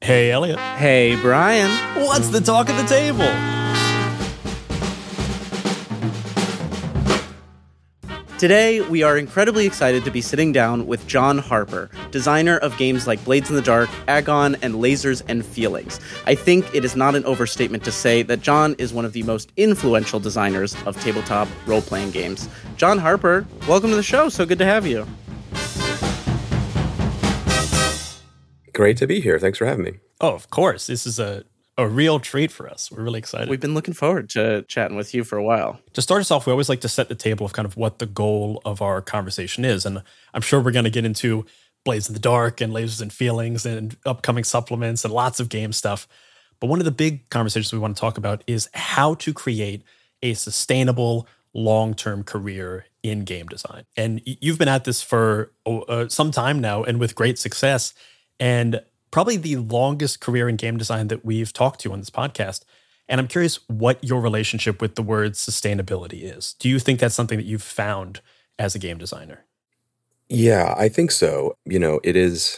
Hey, Elliot. Hey, Brian. What's the talk at the table? Today, we are incredibly excited to be sitting down with John Harper, designer of games like Blades in the Dark, Agon, and Lasers and Feelings. I think it is not an overstatement to say that John is one of the most influential designers of tabletop role-playing games. John Harper, welcome to the show. So good to have you. Great to be here. Thanks for having me. Oh, of course. This is a real treat for us. We're really excited. We've been looking forward to chatting with you for a while. To start us off, we always like to set the table of kind of what the goal of our conversation is. And I'm sure we're going to get into Blades in the Dark and Lasers and Feelings and upcoming supplements and lots of game stuff. But one of the big conversations we want to talk about is how to create a sustainable long-term career in game design. And you've been at this for some time now and with great success. And probably the longest career in game design that we've talked to on this podcast. And I'm curious what your relationship with the word sustainability is. Do you think that's something that you've found as a game designer? Yeah, I think so. You know, it is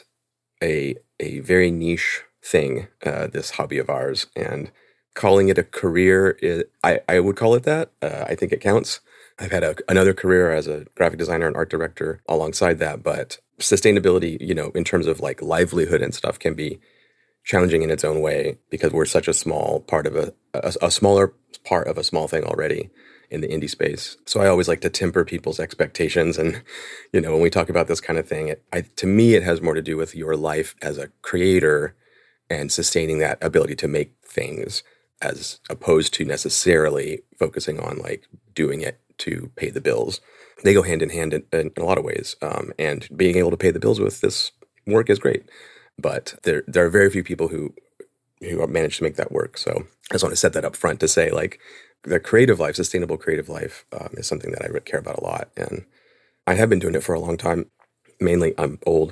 a very niche thing, this hobby of ours. And calling it a career, I would call it that. I think it counts. I've had another career as a graphic designer and art director alongside that, but sustainability, you know, in terms of like livelihood and stuff can be challenging in its own way because we're such a small part of a smaller part of a small thing already in the indie space. So I always like to temper people's expectations. And, you know, when we talk about this kind of thing, to me, it has more to do with your life as a creator and sustaining that ability to make things as opposed to necessarily focusing on like doing it to pay the bills. They go hand in hand in a lot of ways. And being able to pay the bills with this work is great. But there are very few people who manage to make that work. So I just want to set that up front to say like the creative life, sustainable creative life is something that I care about a lot. And I have been doing it for a long time. Mainly I'm old,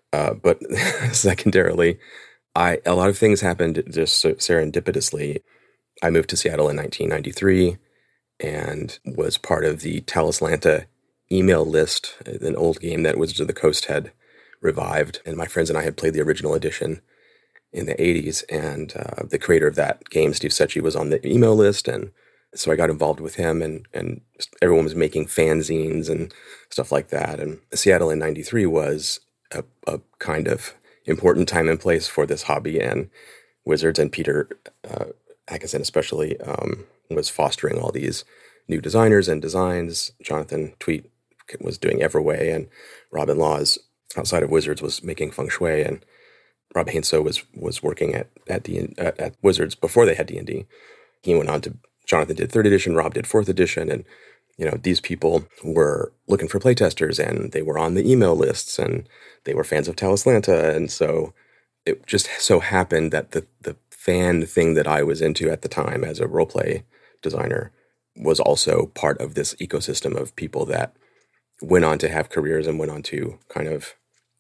but secondarily, a lot of things happened just serendipitously. I moved to Seattle in 1993 and was part of the Talislanta email list, an old game that Wizards of the Coast had revived. And my friends and I had played the original edition in the 80s. And the creator of that game, Steve Secchi, was on the email list. And so I got involved with him and everyone was making fanzines and stuff like that. And Seattle in 93 was a kind of important time and place for this hobby. And Wizards and Peter Adkison especially was fostering all these new designers and designs. Jonathan Tweet was doing Everway, and Robin Laws, outside of Wizards, was making Feng Shui, and Rob Hainsou was working at Wizards before they had D&D. He went on to, Jonathan did 3rd edition, Rob did 4th edition, and you know, these people were looking for playtesters, and they were on the email lists, and they were fans of Talislanta, and so it just so happened that the fan thing that I was into at the time as a roleplay designer was also part of this ecosystem of people that went on to have careers and went on to kind of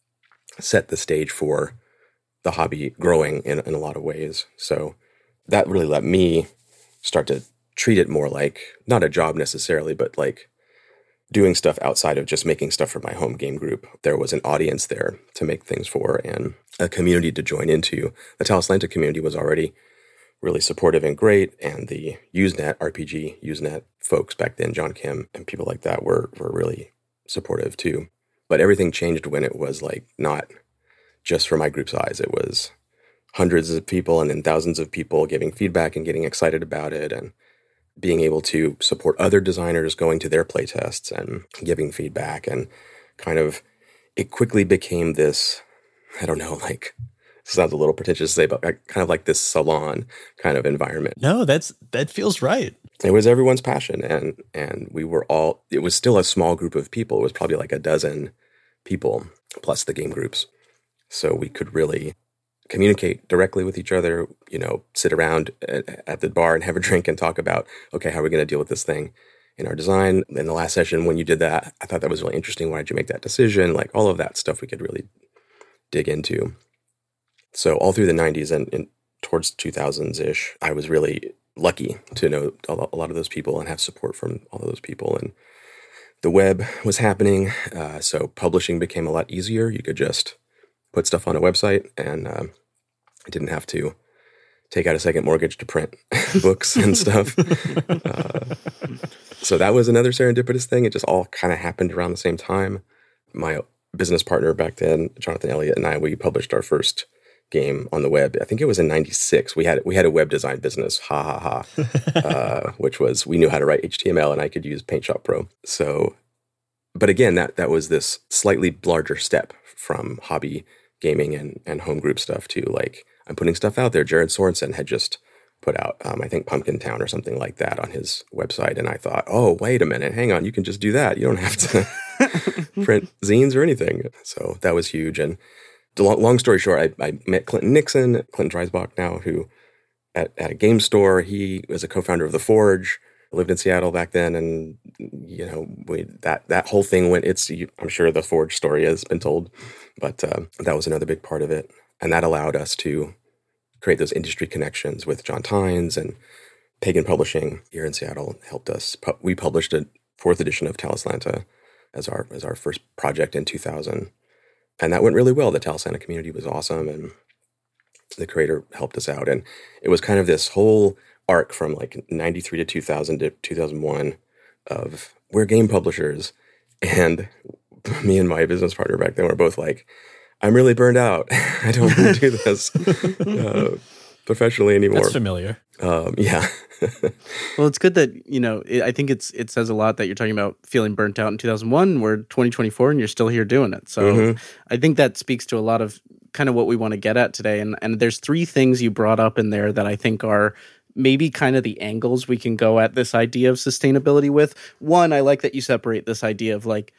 set the stage for the hobby growing in a lot of ways. So that really let me start to treat it more like, not a job necessarily, but like doing stuff outside of just making stuff for my home game group. There was an audience there to make things for and a community to join into. The Talislanta community was already really supportive and great, and the Usenet, RPG Usenet folks back then, John Kim and people like that were really supportive too. But everything changed when it was like not just for my group's eyes. It was hundreds of people and then thousands of people giving feedback and getting excited about it and being able to support other designers going to their playtests and giving feedback. And kind of, it quickly became this, I don't know, like, it sounds a little pretentious to say, but kind of like this salon kind of environment. No, that feels right. It was everyone's passion. And we were all, it was still a small group of people. It was probably like a dozen people plus the game groups. So we could really communicate directly with each other, you know, sit around at the bar and have a drink and talk about, okay, how are we going to deal with this thing in our design? In the last session, when you did that, I thought that was really interesting. Why did you make that decision? Like all of that stuff we could really dig into. So all through the 90s and towards 2000s-ish, I was really lucky to know a lot of those people and have support from all of those people. And the web was happening, so publishing became a lot easier. You could just put stuff on a website and I didn't have to take out a second mortgage to print books and stuff. So that was another serendipitous thing. It just all kind of happened around the same time. My business partner back then, Jonathan Elliott, and I, we published our first game on the web. I think it was in '96. We had a web design business, which was, we knew how to write HTML and I could use Paint Shop Pro. So, but again, that was this slightly larger step from hobby gaming and home group stuff to like, I'm putting stuff out there. Jared Sorensen had just put out, I think Pumpkin Town or something like that on his website. And I thought, oh, wait a minute, hang on. You can just do that. You don't have to print zines or anything. So that was huge. And long story short, I met Clinton Nixon, Clinton Dreisbach now, who at a game store, he was a co-founder of The Forge, lived in Seattle back then. And, you know, that whole thing went, I'm sure the Forge story has been told, but that was another big part of it. And that allowed us to create those industry connections with John Tynes and Pagan Publishing here in Seattle helped us. We published a 4th edition of Talislanta as our first project in 2000. And that went really well. The Talislanta community was awesome, and the creator helped us out. And it was kind of this whole arc from like 93 to 2000 to 2001 of we're game publishers. And me and my business partner back then were both like, I'm really burned out. I don't want to do this professionally anymore. That's familiar. Yeah. Well, it's good that, you know, I think it says a lot that you're talking about feeling burnt out in 2001. We're 2024 and you're still here doing it. So I think that speaks to a lot of kind of what we want to get at today. And there's 3 things you brought up in there that I think are maybe kind of the angles we can go at this idea of sustainability with. One, I like that you separate this idea of like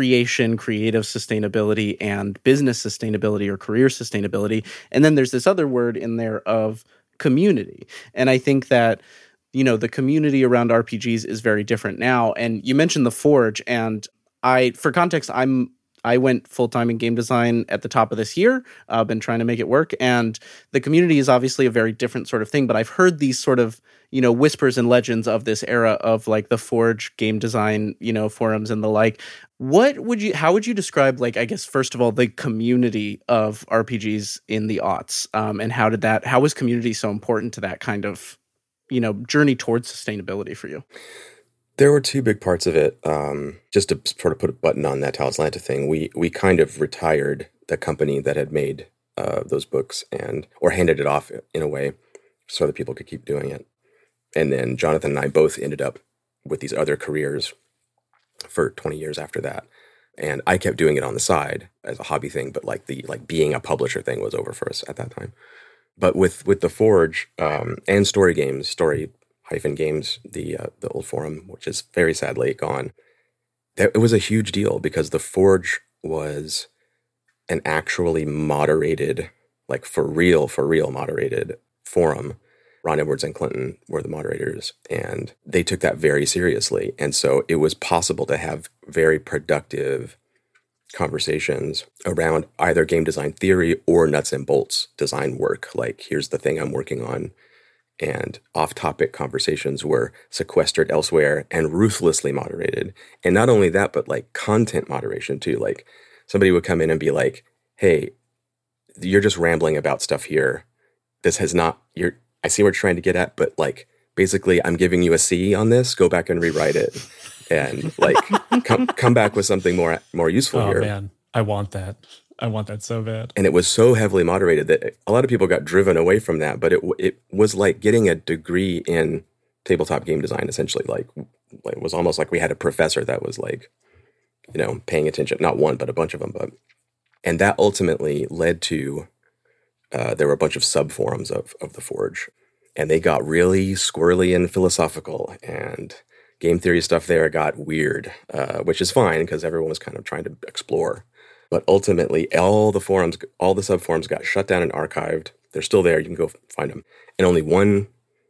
creative sustainability and business sustainability or career sustainability. And then there's this other word in there of community. And I think that, you know, the community around RPGs is very different now. And you mentioned The Forge, and for context, I went full-time in game design at the top of this year. I've been trying to make it work. And the community is obviously a very different sort of thing, but I've heard these sort of, you know, whispers and legends of this era of like the Forge game design, you know, forums and the like. How would you describe, like, I guess, first of all, the community of RPGs in the aughts? And how was community so important to that kind of, you know, journey towards sustainability for you? There were 2 big parts of it. Just to sort of put a button on that Talislanta thing, we kind of retired the company that had made those books or handed it off in a way so that people could keep doing it. And then Jonathan and I both ended up with these other careers for 20 years after that. And I kept doing it on the side as a hobby thing, but like being a publisher thing was over for us at that time. But with The Forge and Story Games, Story-Games, the old forum, which is very sadly gone, it was a huge deal because The Forge was an actually moderated, like for real moderated forum. Ron Edwards and Clinton were the moderators, and they took that very seriously. And so it was possible to have very productive conversations around either game design theory or nuts and bolts design work. Like, here's the thing I'm working on. And off-topic conversations were sequestered elsewhere and ruthlessly moderated. And not only that, but like content moderation too. Like somebody would come in and be like, hey, you're just rambling about stuff here. This has not, I see what you're trying to get at, but like, basically I'm giving you a C on this, go back and rewrite it. And like, come back with something more useful here. Oh man, I want that. I want that so bad. And it was so heavily moderated that a lot of people got driven away from that, but it was like getting a degree in tabletop game design, essentially. Like it was almost like we had a professor that was like, you know, paying attention, not one, but a bunch of them. And that ultimately led to, there were a bunch of sub-forums of The Forge, and they got really squirrely and philosophical, and game theory stuff there got weird, which is fine because everyone was kind of trying to explore. But ultimately, all the sub-forums got shut down and archived. They're still there. You can go find them. And only one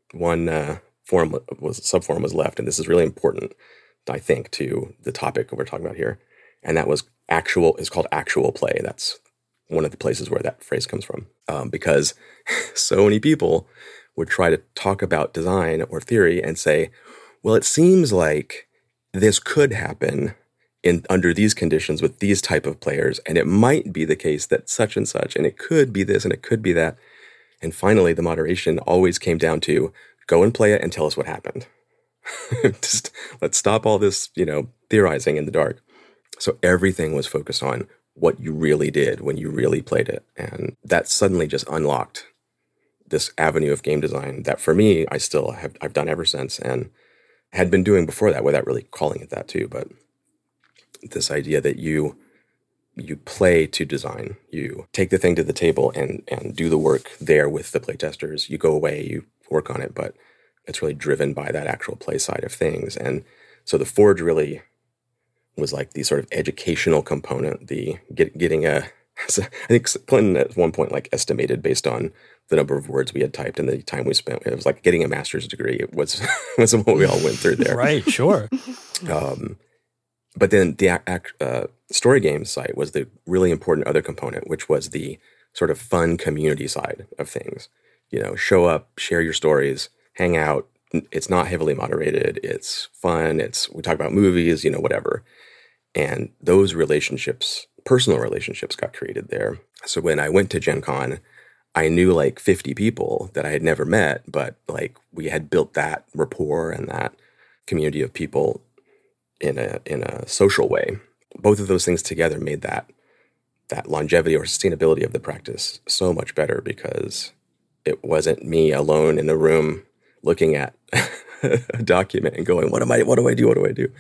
sub-forum was left. And this is really important, I think, to the topic we're talking about here. And that was it's called Actual Play. That's one of the places where that phrase comes from. Because so many people would try to talk about design or theory and say, well, it seems like this could happen under these conditions with these type of players, and it might be the case that such and such, and it could be this and it could be that. And finally, the moderation always came down to go and play it and tell us what happened. Just let's stop all this, theorizing in the dark. So everything was focused on what you really did when you really played it. And that suddenly just unlocked this avenue of game design that for me, I've done ever since and had been doing before that without really calling it that too. But this idea that you play to design, you take the thing to the table and do the work there with the playtesters. You go away, you work on it, but it's really driven by that actual play side of things. And so the Forge really was like the sort of educational component, the getting I think Clinton at one point like estimated based on the number of words we had typed and the time we spent. It was like getting a master's degree. It was what we all went through there. Right, sure. But then the story game side was the really important other component, which was the sort of fun community side of things. Show up, share your stories, hang out. It's not heavily moderated. It's fun. We talk about movies, whatever. And those relationships, personal relationships, got created there. So when I went to Gen Con, I knew like 50 people that I had never met, but like we had built that rapport and that community of people in a social way. Both of those things together made that longevity or sustainability of the practice so much better because it wasn't me alone in a room looking at a document and going, what do I do?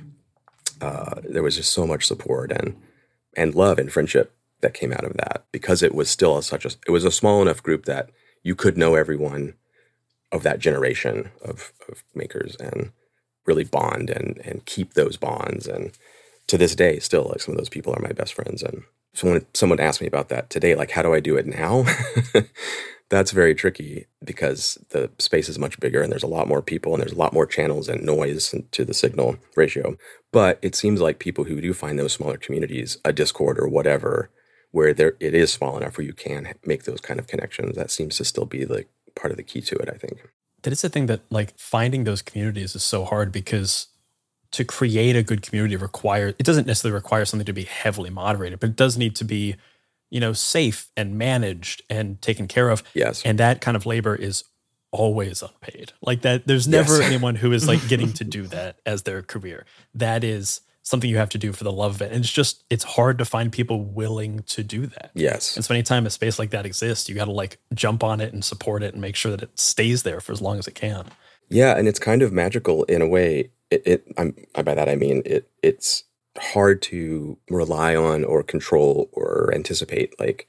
There was just so much support and love and friendship that came out of that because it was still it was a small enough group that you could know everyone of that generation of makers and really bond and keep those bonds. And to this day, still, like some of those people are my best friends. And so when someone asked me about that today, like, how do I do it now? That's very tricky because the space is much bigger and there's a lot more people and there's a lot more channels and noise to the signal ratio. But it seems like people who do find those smaller communities, a Discord or whatever, where it is small enough where you can make those kind of connections, that seems to still be like part of the key to it, I think. That is the thing that like finding those communities is so hard because to create a good community it doesn't necessarily require something to be heavily moderated, but it does need to be, safe and managed and taken care of. Yes. And that kind of labor is always unpaid. Like that, there's never anyone who is like getting to do that as their career. That is something you have to do for the love of it. And it's hard to find people willing to do that. Yes. And so anytime a space like that exists, you got to like jump on it and support it and make sure that it stays there for as long as it can. Yeah. And it's kind of magical in a way. By that, I mean, it's hard to rely on or control or anticipate. Like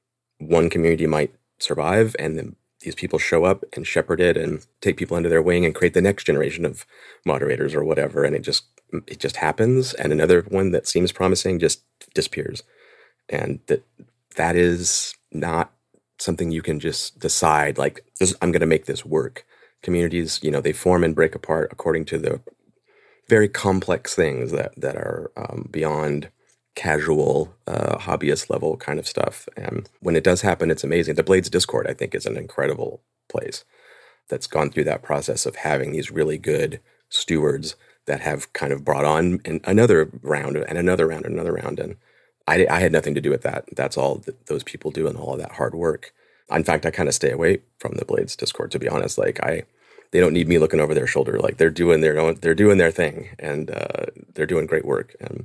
one community might survive and then these people show up and shepherd it and take people under their wing and create the next generation of moderators or whatever. And it just happens. And another one that seems promising just disappears. And that is not something you can just decide like I'm going to make this work. Communities, they form and break apart according to the very complex things that are beyond casual hobbyist level kind of stuff. And when it does happen, it's amazing. The Blades Discord, I think, is an incredible place that's gone through that process of having these really good stewards that have kind of brought on another round and another round and another round. And I had nothing to do with that. That's all those people do and all of that hard work. In fact, I kind of stay away from the Blades Discord, to be honest. Like they don't need me looking over their shoulder. Like they're doing their thing and they're doing great work. And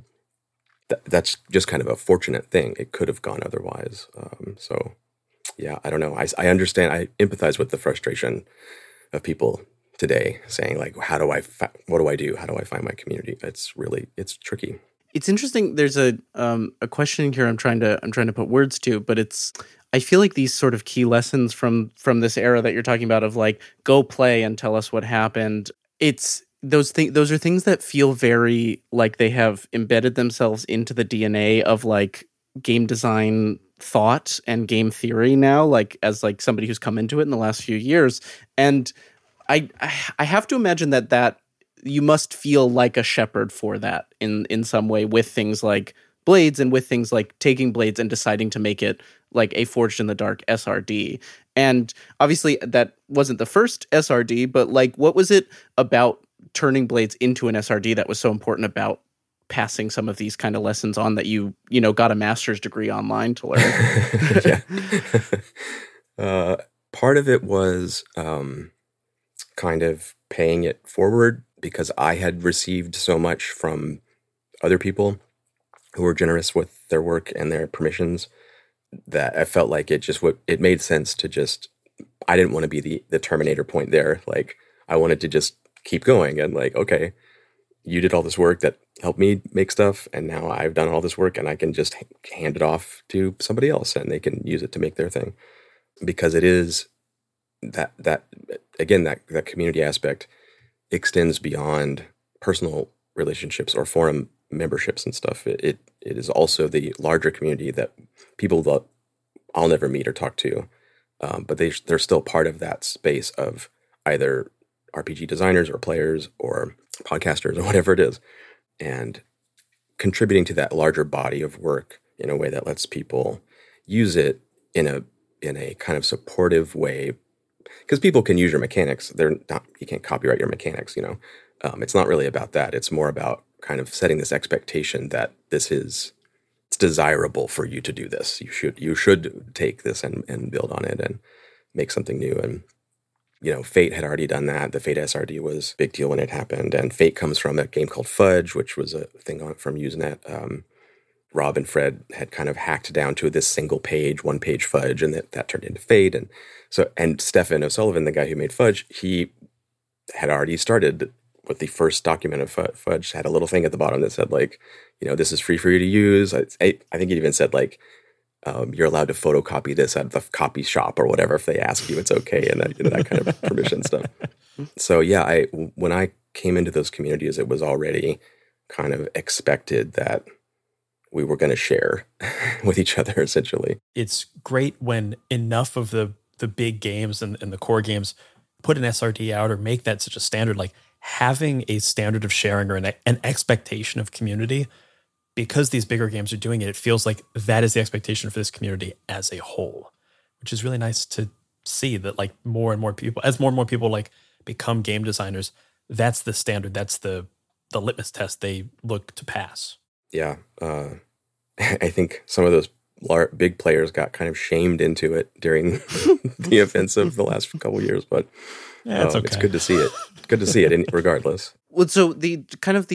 that's just kind of a fortunate thing. It could have gone otherwise. So yeah, I don't know. I understand. I empathize with the frustration of people today saying like, what do I do? How do I find my community? It's tricky. It's interesting. There's a question here I'm trying to put words to, but I feel like these sort of key lessons from this era that you're talking about of like, go play and tell us what happened. Those are things that feel very like they have embedded themselves into the DNA of like game design thought and game theory now, like as like somebody who's come into it in the last few years. And I have to imagine that you must feel like a shepherd for that in some way with things like Blades and with things like taking Blades and deciding to make it like a Forged in the Dark SRD. And obviously that wasn't the first SRD, but like what was it about turning Blades into an SRD that was so important about passing some of these kind of lessons on that you got a master's degree online to learn? Yeah. part of it was kind of paying it forward because I had received so much from other people who were generous with their work and their permissions that I felt like it made sense to just, I didn't want to be the terminator point there. Like, I wanted to just keep going and like, okay, you did all this work that helped me make stuff, and now I've done all this work and I can just hand it off to somebody else and they can use it to make their thing. Because it is that community aspect extends beyond personal relationships or forum memberships and stuff. It is also the larger community that people that I'll never meet or talk to, but they're still part of that space of either RPG designers or players or podcasters or whatever it is, and contributing to that larger body of work in a way that lets people use it in a kind of supportive way. Because people can use your mechanics. You can't copyright your mechanics, It's not really about that. It's more about kind of setting this expectation that it's desirable for you to do this. You should take this and build on it and make something new. And Fate had already done that. The Fate SRD was a big deal when it happened. And Fate comes from a game called Fudge, which was a thing from Usenet. Rob and Fred had kind of hacked down to this single page, one page Fudge, and that turned into Fate. And Stefan O'Sullivan, the guy who made Fudge, he had already started with the first document of Fudge, had a little thing at the bottom that said like, this is free for you to use. I think it even said like, you're allowed to photocopy this at the copy shop or whatever. If they ask you, it's okay. And that kind of permission stuff. So yeah, when I came into those communities, it was already kind of expected that we were going to share with each other, essentially. It's great when enough of the big games and the core games put an SRD out or make that such a standard, like having a standard of sharing or an expectation of community. Because these bigger games are doing it, it feels like that is the expectation for this community as a whole, which is really nice to see that like more and more people like become game designers, that's the standard. That's the litmus test they look to pass. Yeah. I think some of those big players got kind of shamed into it during the events of the last couple of years, but it's okay. It's good to see it. Good to see it regardless. Well, so the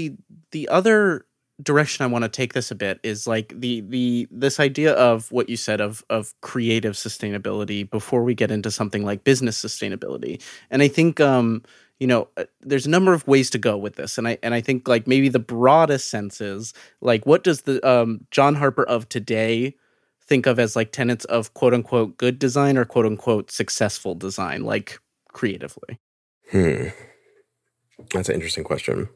other direction I want to take this a bit is like this idea of what you said of creative sustainability before we get into something like business sustainability. And I think there's a number of ways to go with this, and I think like maybe the broadest sense is like, what does the John Harper of today think of as like tenets of quote unquote good design or quote unquote successful design, like creatively? That's an interesting question.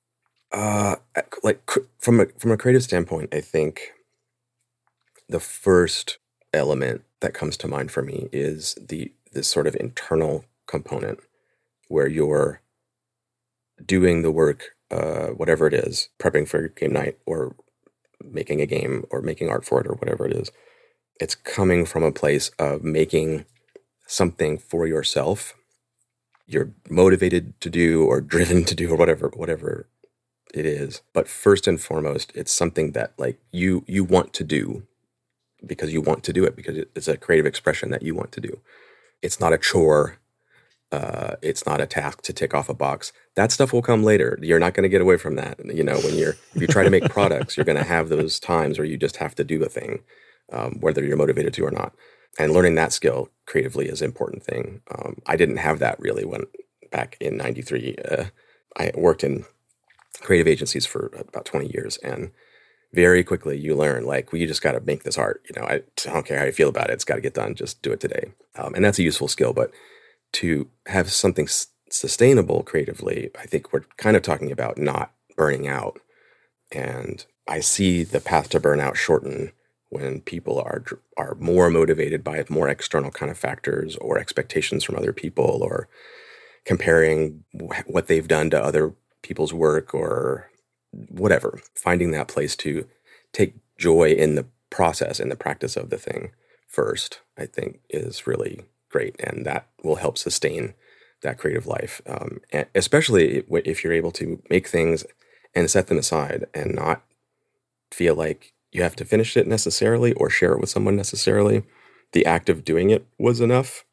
Like from a creative standpoint, I think the first element that comes to mind for me is this sort of internal component where you're doing the work, whatever it is, prepping for game night or making a game or making art for it or whatever it is. It's coming from a place of making something for yourself. You're motivated to do or driven to do or whatever it is. But first and foremost, it's something that like you want to do because you want to do it, because it's a creative expression that you want to do. It's not a chore. It's not a task to tick off a box. That stuff will come later. You're not going to get away from that. If you try to make products, you're going to have those times where you just have to do a thing, whether you're motivated to or not. And learning that skill creatively is an important thing. I didn't have that really when back in 93. I worked in creative agencies for about 20 years, and very quickly you learn, like, well, you just got to make this art. I don't care how you feel about it. It's got to get done. Just do it today. And that's a useful skill. But to have something sustainable creatively, I think we're kind of talking about not burning out. And I see the path to burnout shorten when people are more motivated by more external kind of factors or expectations from other people, or comparing what they've done to other people's work or whatever. Finding that place to take joy in the process and the practice of the thing first, I think, is really great, and that will help sustain that creative life, especially if you're able to make things and set them aside and not feel like you have to finish it necessarily or share it with someone necessarily. The act of doing it was enough.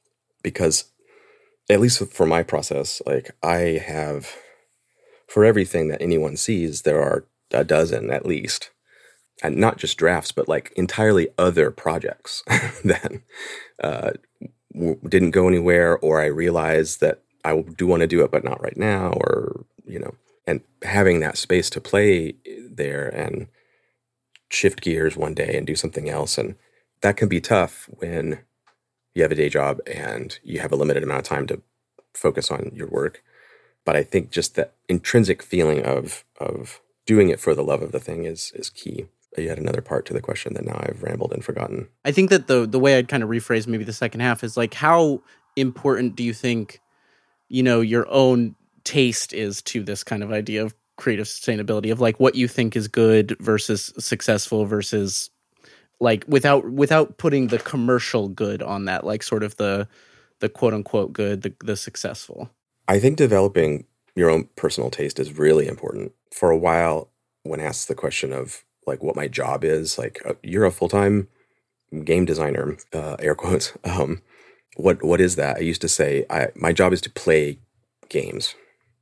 because at least for my process, like I have, for everything that anyone sees, there are a dozen at least, and not just drafts, but like entirely other projects that didn't go anywhere, or I realized that I do want to do it, but not right now, or, and having that space to play there and shift gears one day and do something else. And that can be tough when you have a day job and you have a limited amount of time to focus on your work. But I think just that intrinsic feeling of doing it for the love of the thing is key. You had another part to the question that now I've rambled and forgotten. I think that the way I'd kind of rephrase maybe the second half is like, how important do you think, your own taste is to this kind of idea of creative sustainability, of like what you think is good versus successful versus like without putting the commercial good on that, like sort of the quote unquote good, the successful? I think developing your own personal taste is really important. For a while, when asked the question of like what my job is, like you're a full-time game designer, air quotes. What is that? I used to say my job is to play games.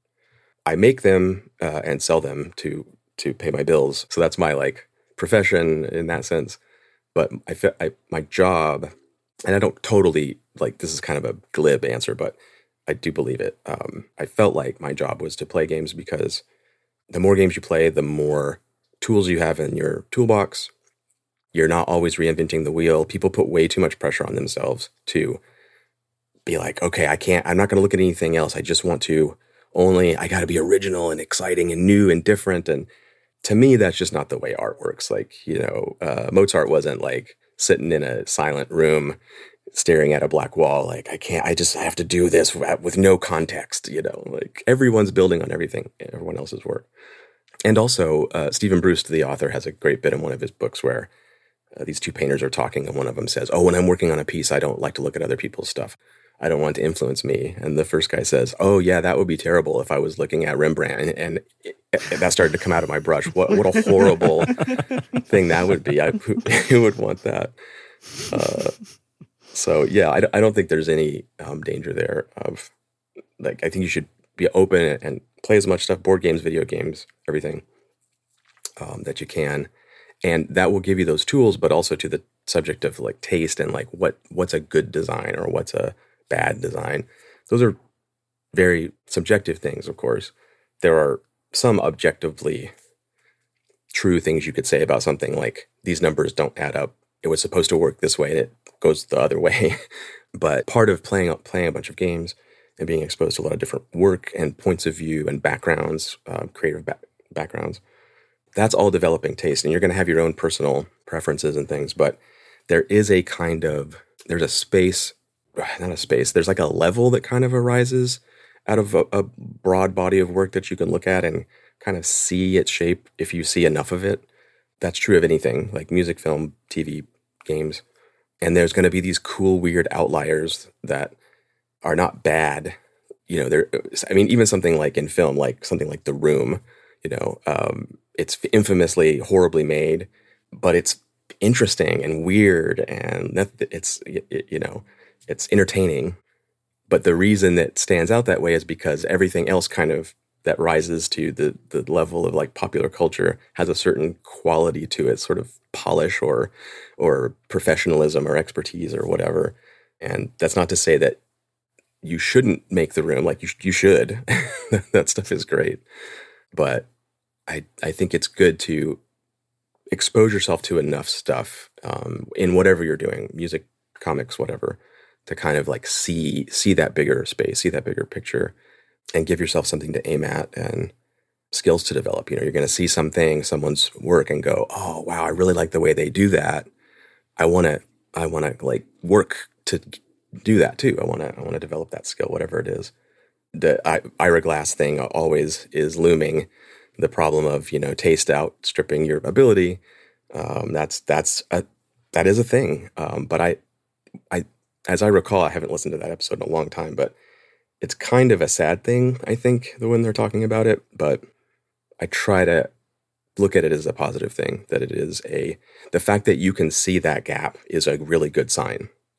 I make them and sell them to pay my bills. So that's my like profession in that sense. But my job, and I don't totally like, this is kind of a glib answer, but I do believe it. I felt like my job was to play games because the more games you play, the more tools you have in your toolbox. You're not always reinventing the wheel. People put way too much pressure on themselves to be like, okay, I'm not going to look at anything else. I just want to I got to be original and exciting and new and different. And to me, that's just not the way art works. Like, Mozart wasn't like sitting in a silent room staring at a black wall. Like, I just have to do this with no context, like everyone's building on everyone else's work. And also, Stephen Bruce, the author, has a great bit in one of his books where these two painters are talking, and one of them says, "Oh, when I'm working on a piece, I don't like to look at other people's stuff. I don't want it to influence me." And the first guy says, "Oh, yeah, that would be terrible if I was looking at Rembrandt and that started to come out of my brush. What a horrible thing that would be. Who would want that?" So, yeah, I don't think there's any danger there of, like, I think you should be open and play as much stuff, board games, video games, everything that you can. And that will give you those tools, but also to the subject of like taste and like what's a good design or what's a bad design. Those are very subjective things, of course. There are some objectively true things you could say about something, like these numbers don't add up. It was supposed to work this way and it goes the other way. But part of playing a bunch of games and being exposed to a lot of different work and points of view and backgrounds, creative backgrounds, that's all developing taste. And you're going to have your own personal preferences and things, but there's a space, not a space, there's like a level that kind of arises out of a broad body of work that you can look at and kind of see its shape if you see enough of it. That's true of anything, like music, film, TV, games. And there's going to be these cool, weird outliers that are not bad. Even something like in film, like something like The Room, it's infamously horribly made, but it's interesting and weird, and it's entertaining. But the reason that stands out that way is because everything else kind of that rises to the level of like popular culture has a certain quality to it, sort of polish or professionalism or expertise or whatever. And that's not to say that you shouldn't make The Room. Like you should. That stuff is great. But I think it's good to expose yourself to enough stuff in whatever you're doing, music, comics, whatever, to kind of like see that bigger space, see that bigger picture, and give yourself something to aim at and skills to develop. You're going to see someone's work and go, "Oh, wow, I really like the way they do that. I want to like work to do that too. I want to develop that skill, whatever it is." The Ira Glass thing always is looming. The problem of, taste outstripping your ability. That is a thing. But I, as I recall, I haven't listened to that episode in a long time, but it's kind of a sad thing, I think, when they're talking about it. But I try to look at it as a positive thing, that it is the fact that you can see that gap is a really good sign.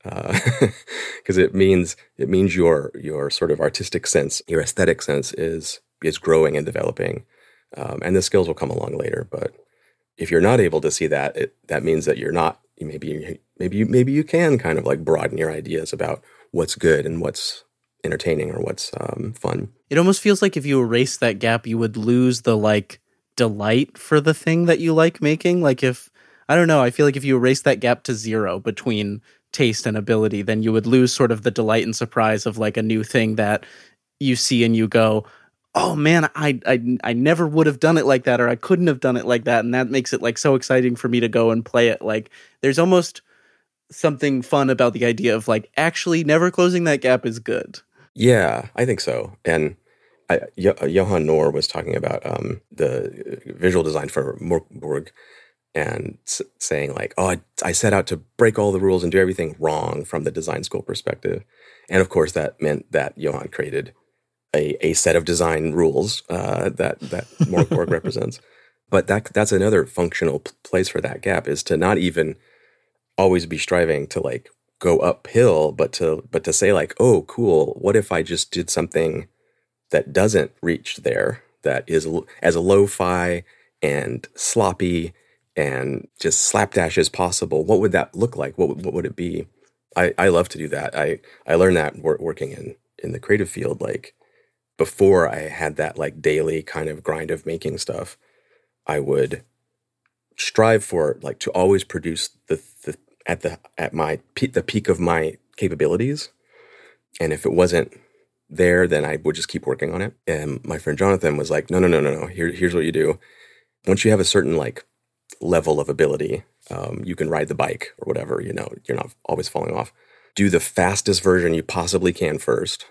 because it means your sort of artistic sense, your aesthetic sense is growing and developing, and the skills will come along later. But if you're not able to see that, that means that you're not. Maybe you can kind of like broaden your ideas about what's good and what's entertaining or what's fun. It almost feels like if you erase that gap, you would lose the like delight for the thing that you like making. Like if, I don't know, I feel like if you erase that gap to zero between taste and ability, then you would lose sort of the delight and surprise of like a new thing that you see and you go, oh man, I never would have done it like that, or I couldn't have done it like that. And that makes it like so exciting for me to go and play it. Like there's almost something fun about the idea of like actually never closing that gap is good. Yeah, I think so. And Johan Nohr was talking about the visual design for Morkborg and saying like, oh, I set out to break all the rules and do everything wrong from the design school perspective. And of course, that meant that Johan created a set of design rules that Morkborg represents. But that's another functional place for that gap, is to not even always be striving to like go uphill, but to say like, oh, cool, what if I just did something that doesn't reach there, that is as lo-fi and sloppy and just slapdash as possible? What would that look like? What would it be? I love to do that. I learned that working in the creative field. Like before I had that like daily kind of grind of making stuff, I would strive for like to always produce the peak of my capabilities. And if it wasn't there, then I would just keep working on it. And my friend Jonathan was like, no. Here's what you do. Once you have a certain like level of ability, you can ride the bike or whatever, you're not always falling off. Do the fastest version you possibly can first,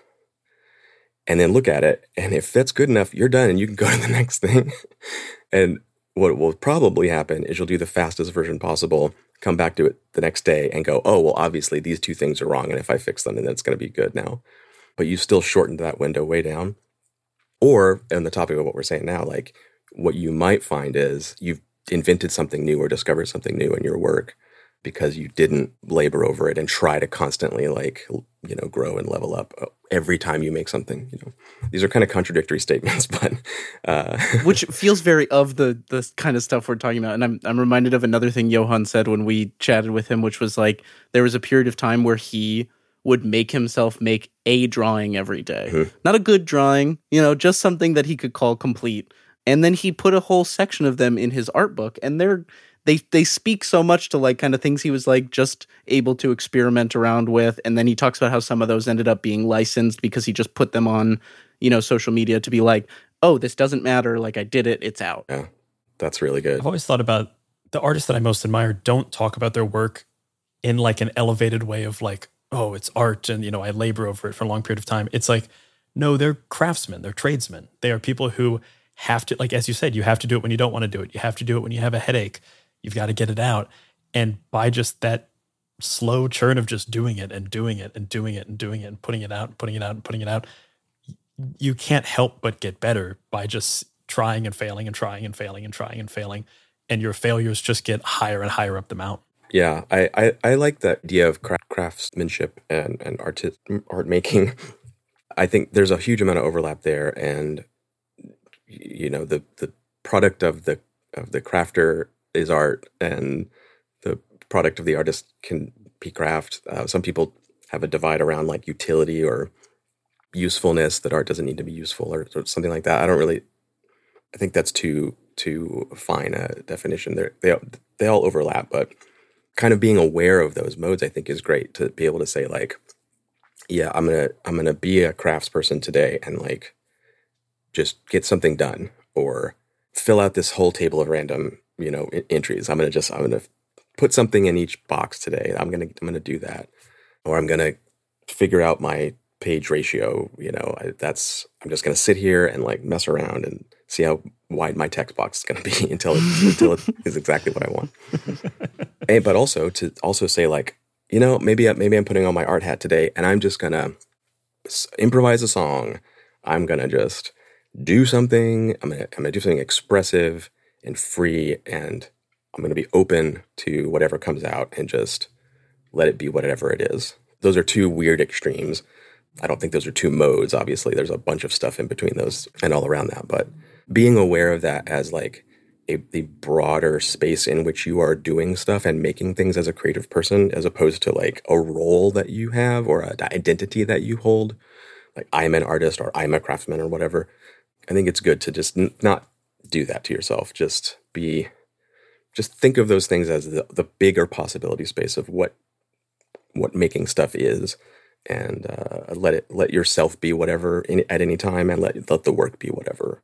and then look at it. And if that's good enough, you're done and you can go to the next thing. And what will probably happen is you'll do the fastest version possible, come back to it the next day and go, oh, well, obviously these two things are wrong. And if I fix them, then it's going to be good now. But you still shortened that window way down. Or on the topic of what we're saying now, like what you might find is you've invented something new or discovered something new in your work because you didn't labor over it and try to constantly like, grow and level up every time you make something. These are kind of contradictory statements, but which feels very of the kind of stuff we're talking about. And I'm reminded of another thing Johan said when we chatted with him, which was like there was a period of time where he would make himself make a drawing every day. Mm-hmm. Not a good drawing, just something that he could call complete. And then he put a whole section of them in his art book, and they speak so much to like kind of things he was like just able to experiment around with. And then he talks about how some of those ended up being licensed because he just put them on, social media to be like, oh, this doesn't matter. Like I did it. It's out. Yeah, that's really good. I've always thought about the artists that I most admire don't talk about their work in like an elevated way of like, oh, it's art and, I labor over it for a long period of time. It's like, no, they're craftsmen. They're tradesmen. They are people who have to, like, as you said, you have to do it when you don't want to do it. You have to do it when you have a headache. You've got to get it out. And by just that slow churn of just doing it and doing it and doing it and doing it and putting it out and putting it out and putting it out, you can't help but get better by just trying and failing and trying and failing and trying and failing. And your failures just get higher and higher up the mountain. Yeah, I like the idea of craftsmanship and art making. I think there's a huge amount of overlap there, and the product of the crafter is art, and the product of the artist can be craft. Some people have a divide around like utility or usefulness, that art doesn't need to be useful or something like that. I think that's too fine a definition. They all overlap, but kind of being aware of those modes, I think, is great to be able to say like, yeah, I'm gonna be a craftsperson today and like just get something done, or fill out this whole table of random entries. I'm gonna put something in each box today. I'm gonna do that, or I'm gonna figure out my page ratio. I'm just gonna sit here and like mess around and see how wide my text box is gonna be until it is exactly what I want. But also to say like, maybe I'm putting on my art hat today and I'm just gonna improvise a song. I'm gonna just do something. I'm gonna do something expressive and free, and I'm gonna be open to whatever comes out and just let it be whatever it is. Those are two weird extremes. I don't think those are two modes. Obviously, there's a bunch of stuff in between those and all around that. But being aware of that as like the broader space in which you are doing stuff and making things as a creative person, as opposed to like a role that you have or an identity that you hold, like I'm an artist or I'm a craftsman or whatever. I think it's good to just not do that to yourself. Just think of those things as the bigger possibility space of what making stuff is, and let yourself be whatever at any time, and let the work be whatever.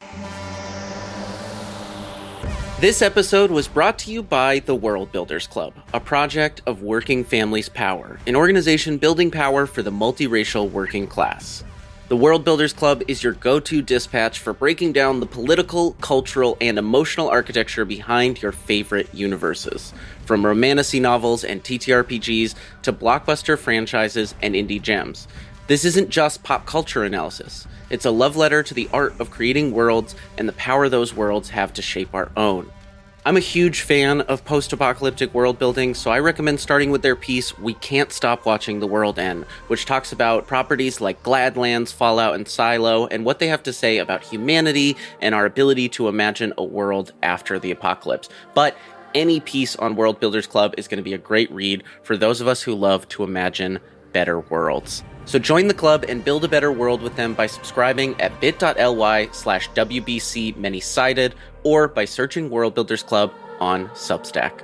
This episode was brought to you by the World Builders Club, a project of Working Families Power, an organization building power for the multiracial working class. The World Builders Club is your go-to dispatch for breaking down the political, cultural, and emotional architecture behind your favorite universes. From romantasy novels and TTRPGs to blockbuster franchises and indie gems. This isn't just pop culture analysis. It's a love letter to the art of creating worlds and the power those worlds have to shape our own. I'm a huge fan of post-apocalyptic world building, so I recommend starting with their piece, We Can't Stop Watching the World End, which talks about properties like Gladlands, Fallout, and Silo, and what they have to say about humanity and our ability to imagine a world after the apocalypse. But any piece on World Builders Club is going to be a great read for those of us who love to imagine better worlds. So join the club and build a better world with them by subscribing at bit.ly/WBC Many-Sided or by searching World Builders Club on Substack.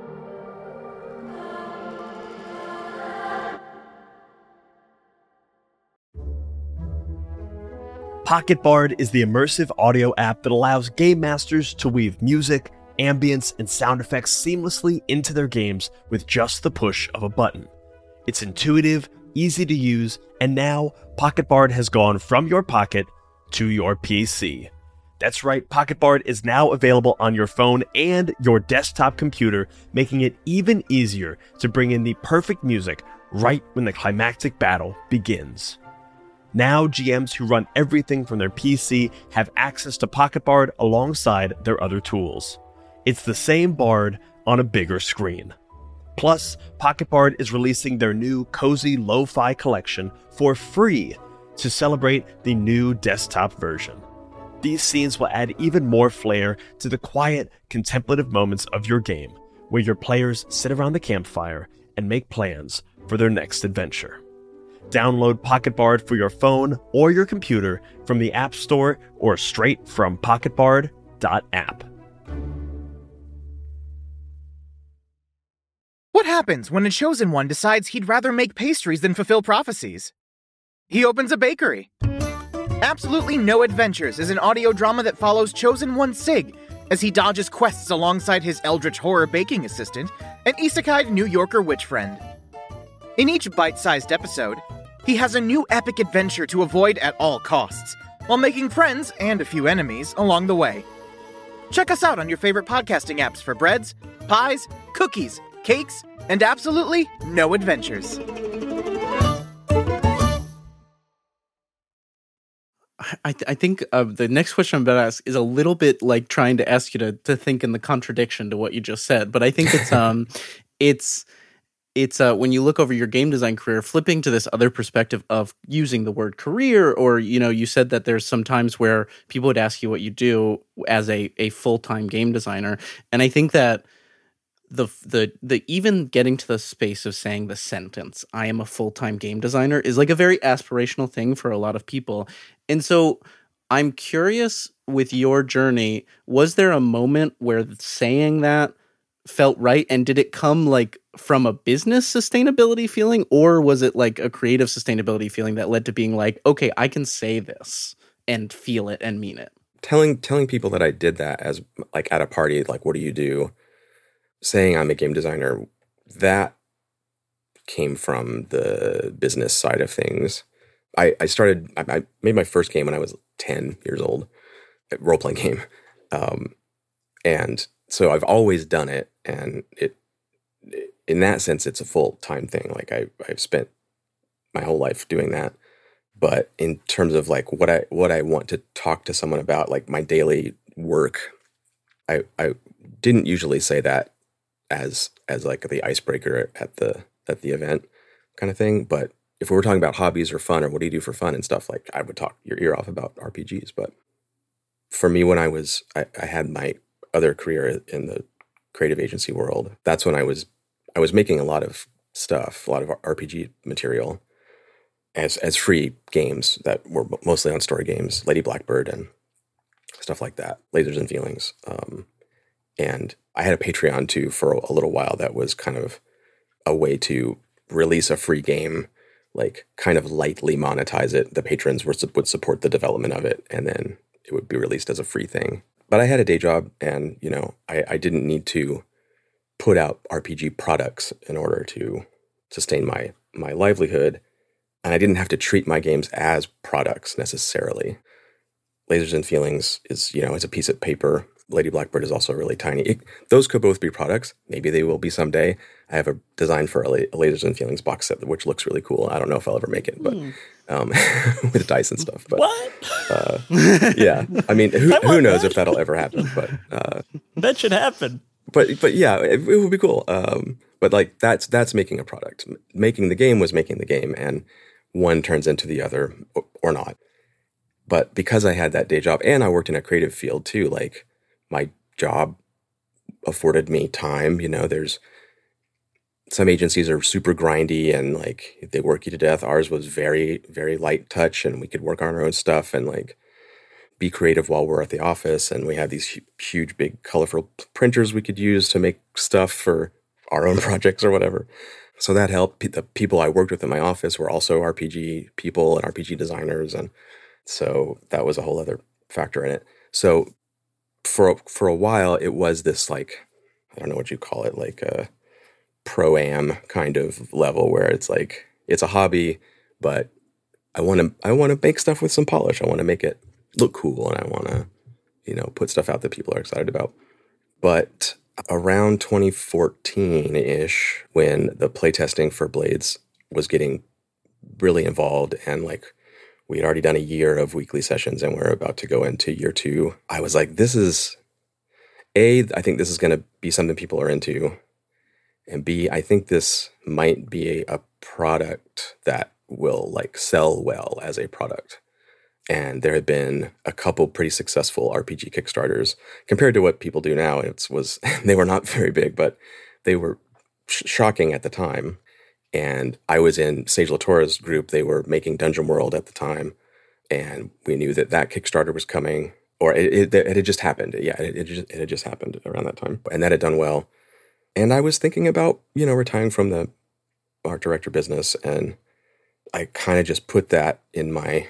PocketBard is the immersive audio app that allows game masters to weave music, ambience, and sound effects seamlessly into their games with just the push of a button. It's intuitive, easy to use, and now PocketBard has gone from your pocket to your PC. That's right, PocketBard is now available on your phone and your desktop computer, making it even easier to bring in the perfect music right when the climactic battle begins. Now, GMs who run everything from their PC have access to PocketBard alongside their other tools. It's the same Bard on a bigger screen. Plus, PocketBard is releasing their new Cozy Lo-Fi collection for free to celebrate the new desktop version. These scenes will add even more flair to the quiet, contemplative moments of your game, where your players sit around the campfire and make plans for their next adventure. Download PocketBard for your phone or your computer from the App Store or straight from pocketbard.app. What happens when a chosen one decides he'd rather make pastries than fulfill prophecies? He opens a bakery. Absolutely No Adventures is an audio drama that follows Chosen One Sig as he dodges quests alongside his eldritch horror baking assistant and isekai New Yorker witch friend. In each bite-sized episode, he has a new epic adventure to avoid at all costs, while making friends and a few enemies along the way. Check us out on your favorite podcasting apps for breads, pies, cookies, cakes, and absolutely no adventures. I think the next question I'm about to ask is a little bit like trying to ask you to think in the contradiction to what you just said, but I think it's it's when you look over your game design career, flipping to this other perspective of using the word career, or, you know, you said that there's some times where people would ask you what you do as a full-time game designer. And I think that the even getting to the space of saying the sentence, I am a full-time game designer, is like a very aspirational thing for a lot of people. And so I'm curious, with your journey, was there a moment where saying that felt right? And did it come like from a business sustainability feeling, or was it like a creative sustainability feeling that led to being like, okay, I can say this and feel it and mean it? Telling people that I did that, as like at a party, like, what do you do? Saying I'm a game designer, that came from the business side of things. I made my first game when I was 10 years old, a role-playing game. And so I've always done it, and it in that sense, it's a full-time thing. Like I've spent my whole life doing that. But in terms of like what I want to talk to someone about, like my daily work, I didn't usually say that as like the icebreaker at the at the event kind of thing. But if we were talking about hobbies or fun or what do you do for fun and stuff, like I would talk your ear off about RPGs. But for me, when I had my other career in the creative agency world, that's when I was making a lot of stuff, a lot of RPG material as free games that were mostly on story games, Lady Blackbird and stuff like that, Lasers and Feelings. And I had a Patreon too for a little while that was kind of a way to release a free game, like kind of lightly monetize it. The patrons would support the development of it, and then it would be released as a free thing. But I had a day job, and I didn't need to put out RPG products in order to sustain my livelihood, and I didn't have to treat my games as products necessarily. Lasers and Feelings is, it's a piece of paper. Lady Blackbird is also really tiny. Those could both be products. Maybe they will be someday. I have a design for a Lasers and Feelings box set, which looks really cool. I don't know if I'll ever make it, but with dice and stuff. But, what? Yeah. I mean, who knows if that'll ever happen? But that should happen. But yeah, it would be cool. But like that's making a product. Making the game was making the game, and one turns into the other or not. But because I had that day job and I worked in a creative field too, like my job afforded me time. There's some agencies are super grindy and like they work you to death. Ours was very, very light touch, and we could work on our own stuff and like be creative while we're at the office. And we had these huge, big, colorful printers we could use to make stuff for our own projects or whatever. So that helped. The people I worked with in my office were also RPG people and RPG designers, and so that was a whole other factor in it. So for a while, it was this like, I don't know what you call it, like a pro-am kind of level where it's like, it's a hobby, but I want to make stuff with some polish. I want to make it look cool, and I want to, put stuff out that people are excited about. But around 2014-ish, when the playtesting for Blades was getting really involved, and like we had already done a year of weekly sessions and we're about to go into year 2, I was like, I think this is going to be something people are into. And B, I think this might be a product that will like sell well as a product. And there had been a couple pretty successful RPG Kickstarters compared to what people do now. They were not very big, but they were shocking at the time. And I was in Sage Latour's group. They were making Dungeon World at the time, and we knew that Kickstarter was coming, or it had just happened. Yeah, it had just happened around that time, and that had done well. And I was thinking about retiring from the art director business, and I kind of just put that in my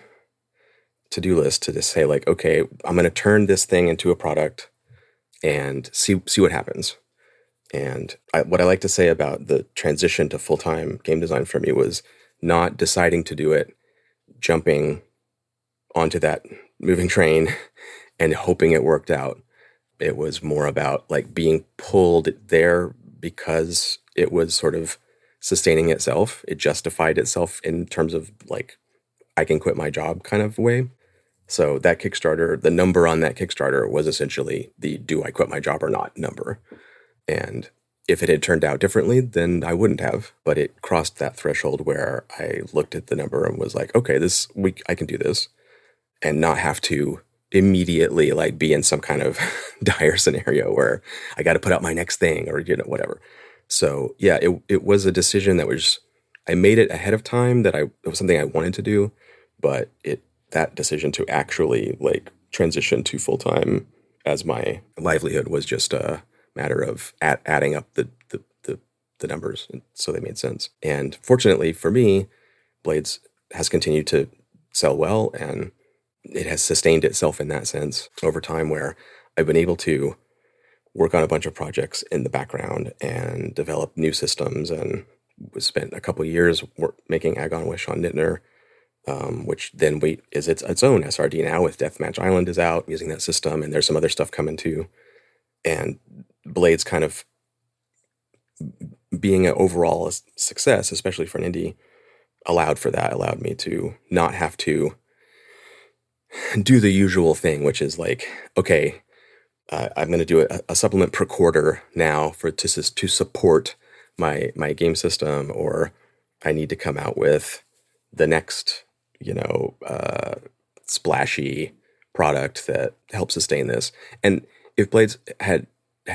to-do list to just say like, okay, I'm going to turn this thing into a product and see what happens. And what I like to say about the transition to full-time game design for me was not deciding to do it, jumping onto that moving train and hoping it worked out. It was more about like being pulled there because it was sort of sustaining itself. It justified itself in terms of like, I can quit my job kind of way. So that Kickstarter, the number on that Kickstarter was essentially the do I quit my job or not number. And if it had turned out differently, then I wouldn't have. But it crossed that threshold where I looked at the number and was like, okay, this week I can do this and not have to immediately like be in some kind of dire scenario where I got to put out my next thing or, whatever. So yeah, it was a decision that I made it ahead of time that it was something I wanted to do, but that decision to actually like transition to full-time as my livelihood was just a matter of adding up the numbers, and so they made sense. And fortunately for me, Blades has continued to sell well, and it has sustained itself in that sense over time, where I've been able to work on a bunch of projects in the background and develop new systems, and we spent a couple of years making Agon Wish on Nittner, which then is its own SRD now with Deathmatch Island is out using that system, and there's some other stuff coming too. And Blades kind of being an overall success, especially for an indie, allowed me to not have to do the usual thing, which is like, okay, I'm going to do a supplement per quarter now to support my game system, or I need to come out with the next, splashy product that helps sustain this. And if Blades had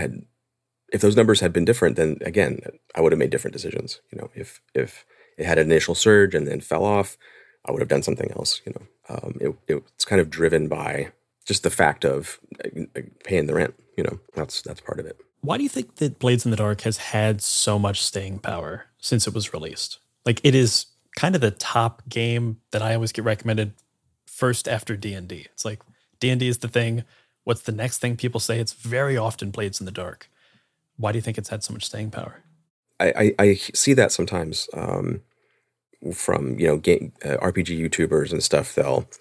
if those numbers had been different, then again, I would have made different decisions. If it had an initial surge and then fell off, I would have done something else. It's kind of driven by just the fact of paying the rent. That's part of it. Why do you think that Blades in the Dark has had so much staying power since it was released? Like, it is kind of the top game that I always get recommended first after D&D. It's like, D&D is the thing. What's the next thing people say? It's very often Blades in the Dark. Why do you think it's had so much staying power? I see that sometimes from game RPG YouTubers and stuff.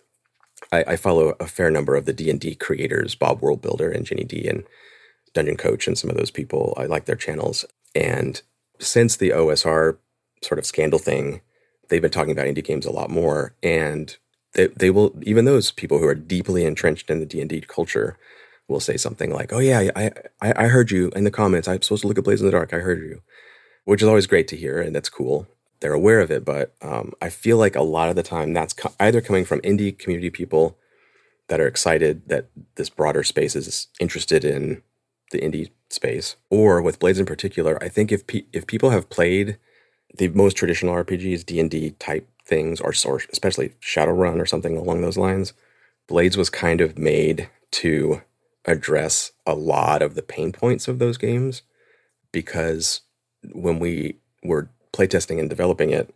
I follow a fair number of the D&D creators, Bob Worldbuilder and Jenny D and Dungeon Coach, and some of those people. I like their channels. And since the OSR sort of scandal thing, they've been talking about indie games a lot more. And they will, even those people who are deeply entrenched in the D&D culture will say something like, "Oh yeah, I heard you in the comments. I'm supposed to look at Blades in the Dark. I heard you," which is always great to hear, and that's cool. They're aware of it, but I feel like a lot of the time that's either coming from indie community people that are excited that this broader space is interested in the indie space, or with Blades in particular. I think if people have played the most traditional RPGs, D&D type things, or especially Shadowrun or something along those lines, Blades was kind of made to address a lot of the pain points of those games, because when we were playtesting and developing it,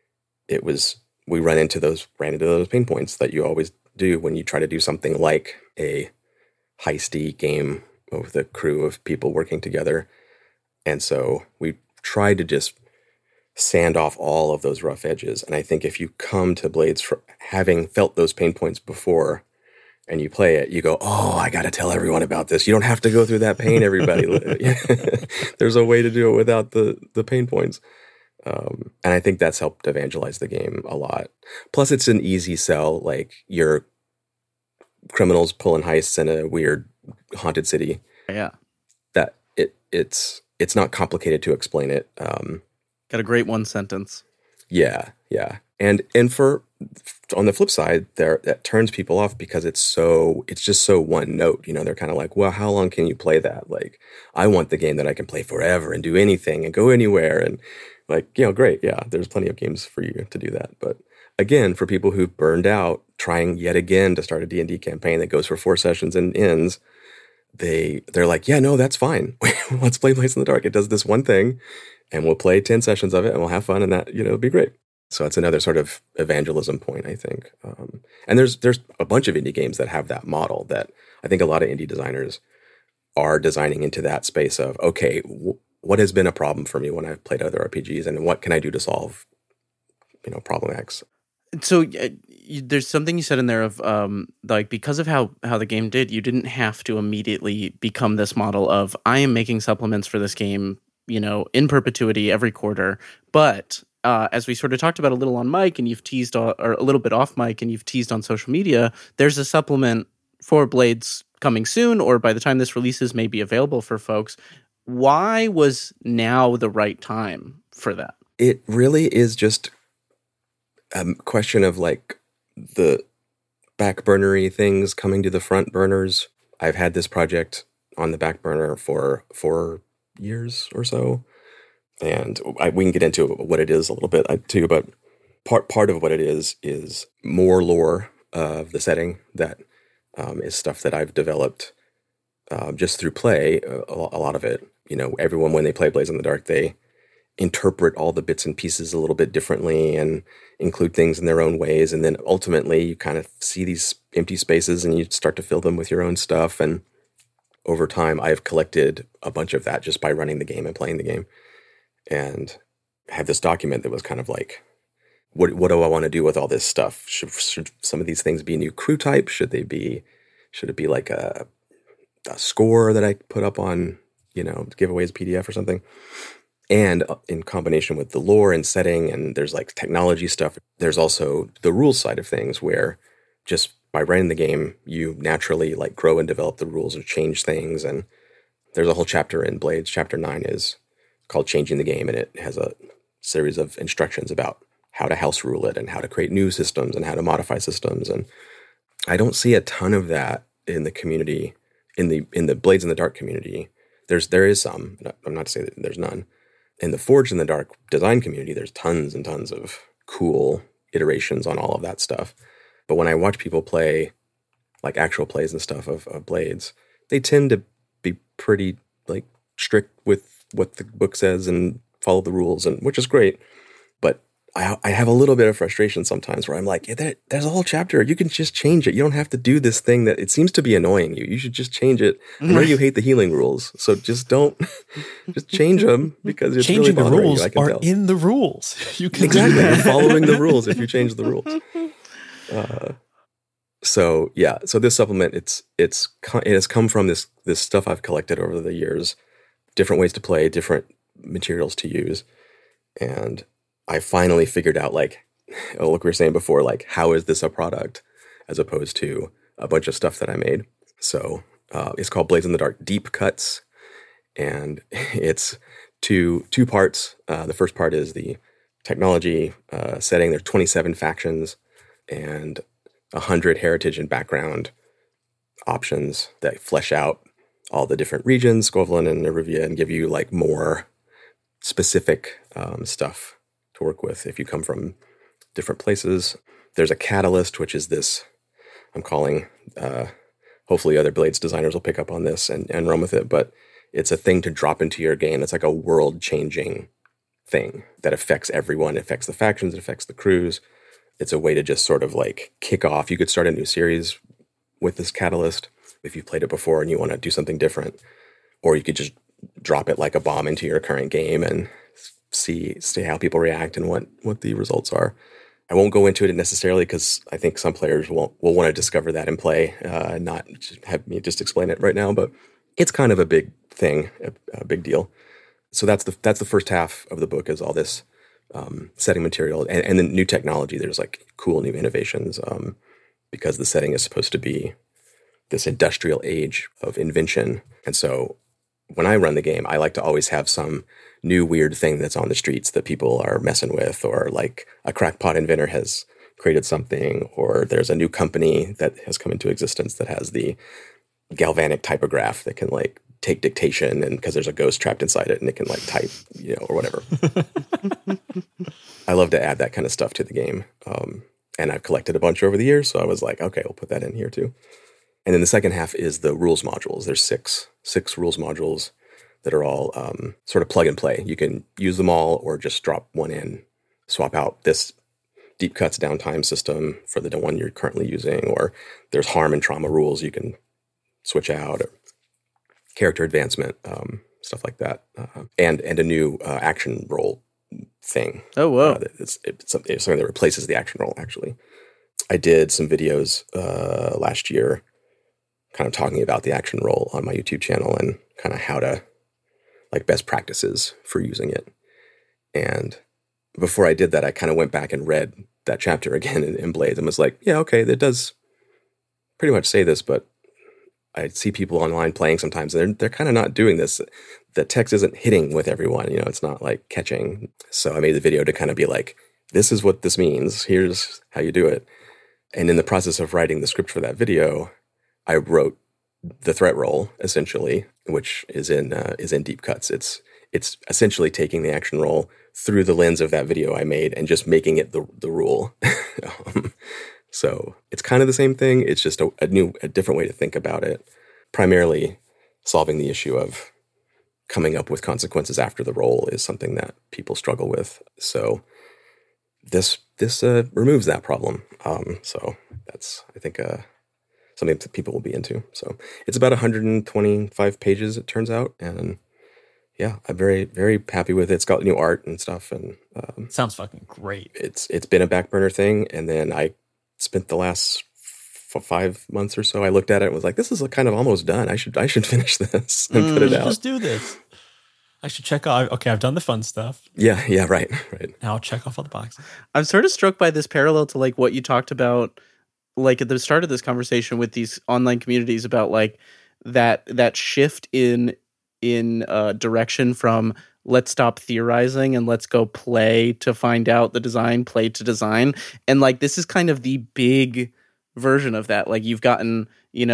we ran into those pain points that you always do when you try to do something like a heisty game with a crew of people working together. And so we tried to just sand off all of those rough edges. And I think if you come to Blades having felt those pain points before, and you play it, you go, "Oh, I got to tell everyone about this. You don't have to go through that pain, everybody. There's a way to do it without the pain points." And I think that's helped evangelize the game a lot. Plus, it's an easy sell. Like, you're criminals pulling heists in a weird haunted city. Yeah. That it's not complicated to explain it. Got a great one sentence. Yeah. And for on the flip side, that turns people off because it's just so one note. They're kind of like, "Well, how long can you play that? Like, I want the game that I can play forever and do anything and go anywhere." And like, great. Yeah, there's plenty of games for you to do that. But again, for people who've burned out trying yet again to start a D&D campaign that goes for 4 sessions and ends, they're like, "Yeah, no, that's fine. Let's play Blades in the Dark. It does this one thing, and we'll play 10 sessions of it, and we'll have fun, and that, it'll be great." So it's another sort of evangelism point, I think. And there's a bunch of indie games that have that model that I think a lot of indie designers are designing into that space of, okay, what has been a problem for me when I've played other RPGs, and what can I do to solve, problem X? So there's something you said in there of like, because of how the game did, you didn't have to immediately become this model of, I am making supplements for this game, in perpetuity every quarter. But as we sort of talked about a little on mic, and you've teased, or a little bit off mic, and you've teased on social media, there's a supplement for Blades coming soon, or by the time this releases, may be available for folks. Why was now the right time for that? It really is just a question of like the back burnery things coming to the front burners. I've had this project on the back burner for 4 years or so. And we can get into what it is a little bit too, but part of what it is more lore of the setting that is stuff that I've developed just through play. A lot of it, everyone, when they play Blades in the Dark, they interpret all the bits and pieces a little bit differently and include things in their own ways. And then ultimately you kind of see these empty spaces and you start to fill them with your own stuff. And over time, I've collected a bunch of that just by running the game and playing the game. And have this document that was kind of like, what do I want to do with all this stuff? Should some of these things be a new crew type? Should it be like a score that I put up on, give away as PDF or something? And in combination with the lore and setting, and there's like technology stuff, there's also the rules side of things, where just by running the game, you naturally like grow and develop the rules and change things. And there's a whole chapter in Blades. Chapter 9 is called Changing the Game, and it has a series of instructions about how to house rule it and how to create new systems and how to modify systems. And I don't see a ton of that in the community, in the Blades in the Dark community. There is some. I'm not to say that there's none. In the Forged in the Dark design community, there's tons and tons of cool iterations on all of that stuff. But when I watch people play, like actual plays and stuff of Blades, they tend to be pretty like strict with what the book says and follow the rules, and which is great. But I have a little bit of frustration sometimes where I'm like, yeah, there's a whole chapter. You can just change it. You don't have to do this thing that it seems to be annoying you. You should just change it. I know you hate the healing rules, so just don't, just change them because it's changing really bothering the rules you, I can are tell. in the rules. You can Exactly. You're following the rules if you change the rules. So this supplement, it has come from this stuff I've collected over the years, different ways to play, different materials to use. And I finally figured out, like we were saying before, like, how is this a product as opposed to a bunch of stuff that I made? So it's called Blades in the Dark Deep Cuts, and it's two parts. The first part is the technology setting. There's 27 factions and 100 heritage and background options that flesh out all the different regions, Skovlan and Nervia, and give you like more specific stuff to work with if you come from different places. There's a catalyst, which is this, I'm calling, hopefully other Blades designers will pick up on this and run with it, but it's a thing to drop into your game. It's like a world-changing thing that affects everyone. It affects the factions, it affects the crews. It's a way to just sort of like kick off. You could start a new series with this catalyst if you've played it before and you want to do something different, or you could just drop it like a bomb into your current game and see how people react and what the results are. I won't go into it necessarily because I think some players will want to discover that and play, not just have me just explain it right now. But it's kind of a big thing, a big deal. So that's the first half of the book, is all this setting material and the new technology. There's like cool new innovations because the setting is supposed to be this industrial age of invention. And so when I run the game, I like to always have some new weird thing that's on the streets that people are messing with, or like a crackpot inventor has created something, or there's a new company that has come into existence that has the galvanic typograph that can like take dictation, and because there's a ghost trapped inside it and it can like type, or whatever. I love to add that kind of stuff to the game. And I've collected a bunch over the years, so I was like, okay, we'll put that in here too. And then the second half is the rules modules. There's six rules modules that are all sort of plug and play. You can use them all or just drop one in, swap out this deep cuts downtime system for the one you're currently using, or there's harm and trauma rules you can switch out, or character advancement, stuff like that, and a new action roll thing. Oh, whoa. It's something that replaces the action roll, actually. I did some videos last year kind of talking about the action roll on my YouTube channel and kind of how to, like, best practices for using it. And before I did that, I kind of went back and read that chapter again in Blades and was like, yeah, okay, that does pretty much say this, but I see people online playing sometimes, and they're kind of not doing this. The text isn't hitting with everyone, it's not like catching. So I made the video to kind of be like, this is what this means. Here's how you do it. And in the process of writing the script for that video, I wrote the threat roll, essentially, which is in deep cuts. It's essentially taking the action roll through the lens of that video I made and just making it the rule. So it's kind of the same thing. It's just a different way to think about it. Primarily solving the issue of coming up with consequences after the roll is something that people struggle with. So this removes that problem. So that's, I think, something that people will be into. So it's about 125 pages, it turns out. And yeah, I'm very, very happy with it. It's got new art and stuff. And sounds fucking great. It's been a back burner thing. And then I spent the last 5 months or so, I looked at it and was like, this is kind of almost done. I should finish this and put it out. Just do this. I should check off. Okay, I've done the fun stuff. Yeah, right. Now I'll check off all the boxes. I'm sort of struck by this parallel to like what you talked about, like at the start of this conversation with these online communities about like that shift in direction from let's stop theorizing and let's go play to find out the design, play to design. And like, this is kind of the big version of that. Like, you've gotten,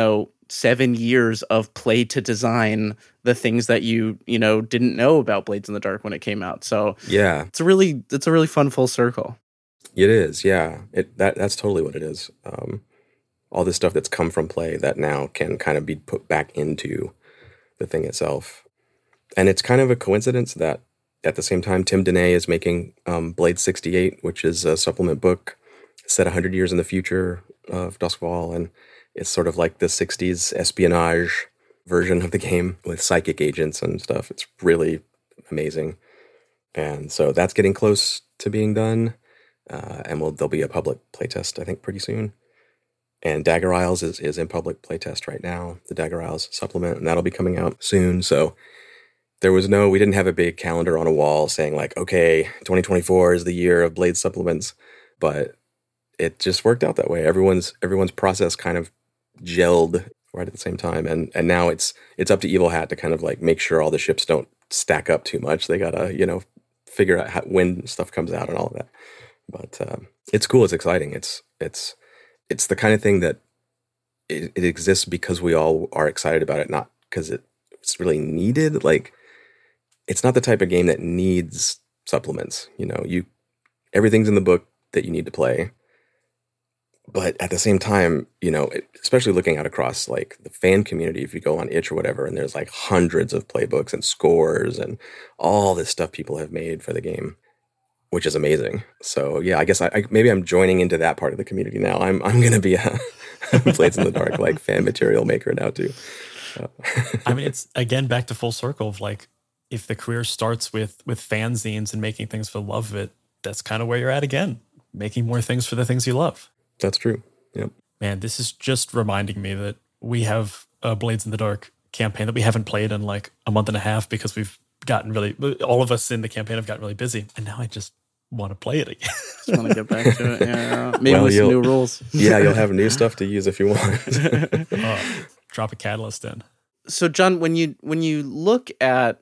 7 years of play to design the things that you didn't know about Blades in the Dark when it came out. So Yeah, it's a really fun full circle. it is. Yeah, that's totally what it is. All this stuff that's come from play that now can kind of be put back into the thing itself. And it's kind of a coincidence that at the same time, Tim Denay is making Blade 68, which is a supplement book set 100 years in the future of Duskfall, and it's sort of like the 60s espionage version of the game with psychic agents and stuff. It's really amazing. And so that's getting close to being done, and there'll be a public playtest, I think, pretty soon. And Dagger Isles is in public playtest right now, the Dagger Isles supplement, and that'll be coming out soon. So we didn't have a big calendar on a wall saying like, okay, 2024 is the year of Blade supplements, but it just worked out that way. Everyone's process kind of gelled right at the same time, and now it's up to Evil Hat to kind of like make sure all the ships don't stack up too much. They gotta figure out when stuff comes out and all of that. But it's cool. It's exciting. It's the kind of thing that it exists because we all are excited about it, not because it's really needed. Like, it's not the type of game that needs supplements. Everything's in the book that you need to play. But at the same time, especially looking out across like the fan community, if you go on itch or whatever, and there's like hundreds of playbooks and scores and all this stuff people have made for the game, which is amazing. So yeah, I guess maybe I'm joining into that part of the community now. I'm going to be a Blades in the Dark like fan material maker now too. I mean, it's again back to full circle of like, if the career starts with fanzines and making things for the love of it, that's kind of where you're at again, making more things for the things you love. That's true. Yep. Man, this is just reminding me that we have a Blades in the Dark campaign that we haven't played in like a month and a half because we've gotten all of us in the campaign have gotten really busy. And now I just want to play it again. Just want to get back to it. Yeah. Maybe with some new rules. Yeah, you'll have new stuff to use if you want. Drop a catalyst in. So John, when you look at,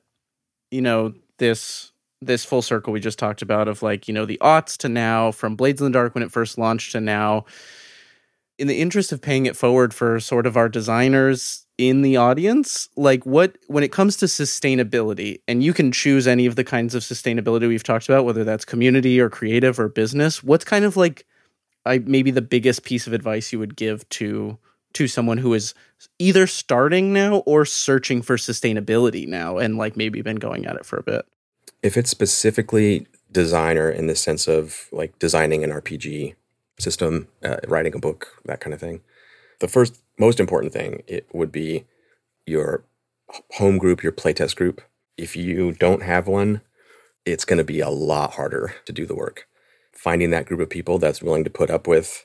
this full circle we just talked about of like, the aughts to now, from Blades in the Dark when it first launched to now, in the interest of paying it forward for sort of our designers in the audience, like when it comes to sustainability, and you can choose any of the kinds of sustainability we've talked about, whether that's community or creative or business, what's kind of like maybe the biggest piece of advice you would give to someone who is either starting now or searching for sustainability now and like maybe been going at it for a bit? If it's specifically designer in the sense of like designing an RPG system, writing a book, that kind of thing, the first most important thing it would be your home group, your playtest group. If you don't have one, it's going to be a lot harder to do the work. Finding that group of people that's willing to put up with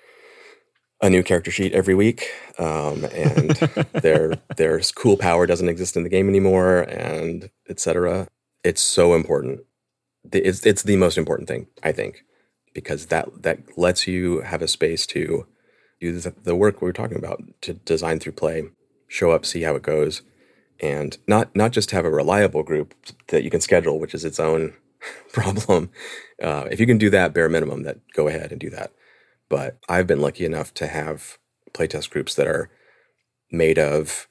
a new character sheet every week, and their cool power doesn't exist in the game anymore, and etc. It's so important. It's the most important thing, I think, because that lets you have a space to do the work we were talking about, to design through play, show up, see how it goes, and not just have a reliable group that you can schedule, which is its own problem. If you can do that bare minimum, that go ahead and do that. But I've been lucky enough to have playtest groups that are made of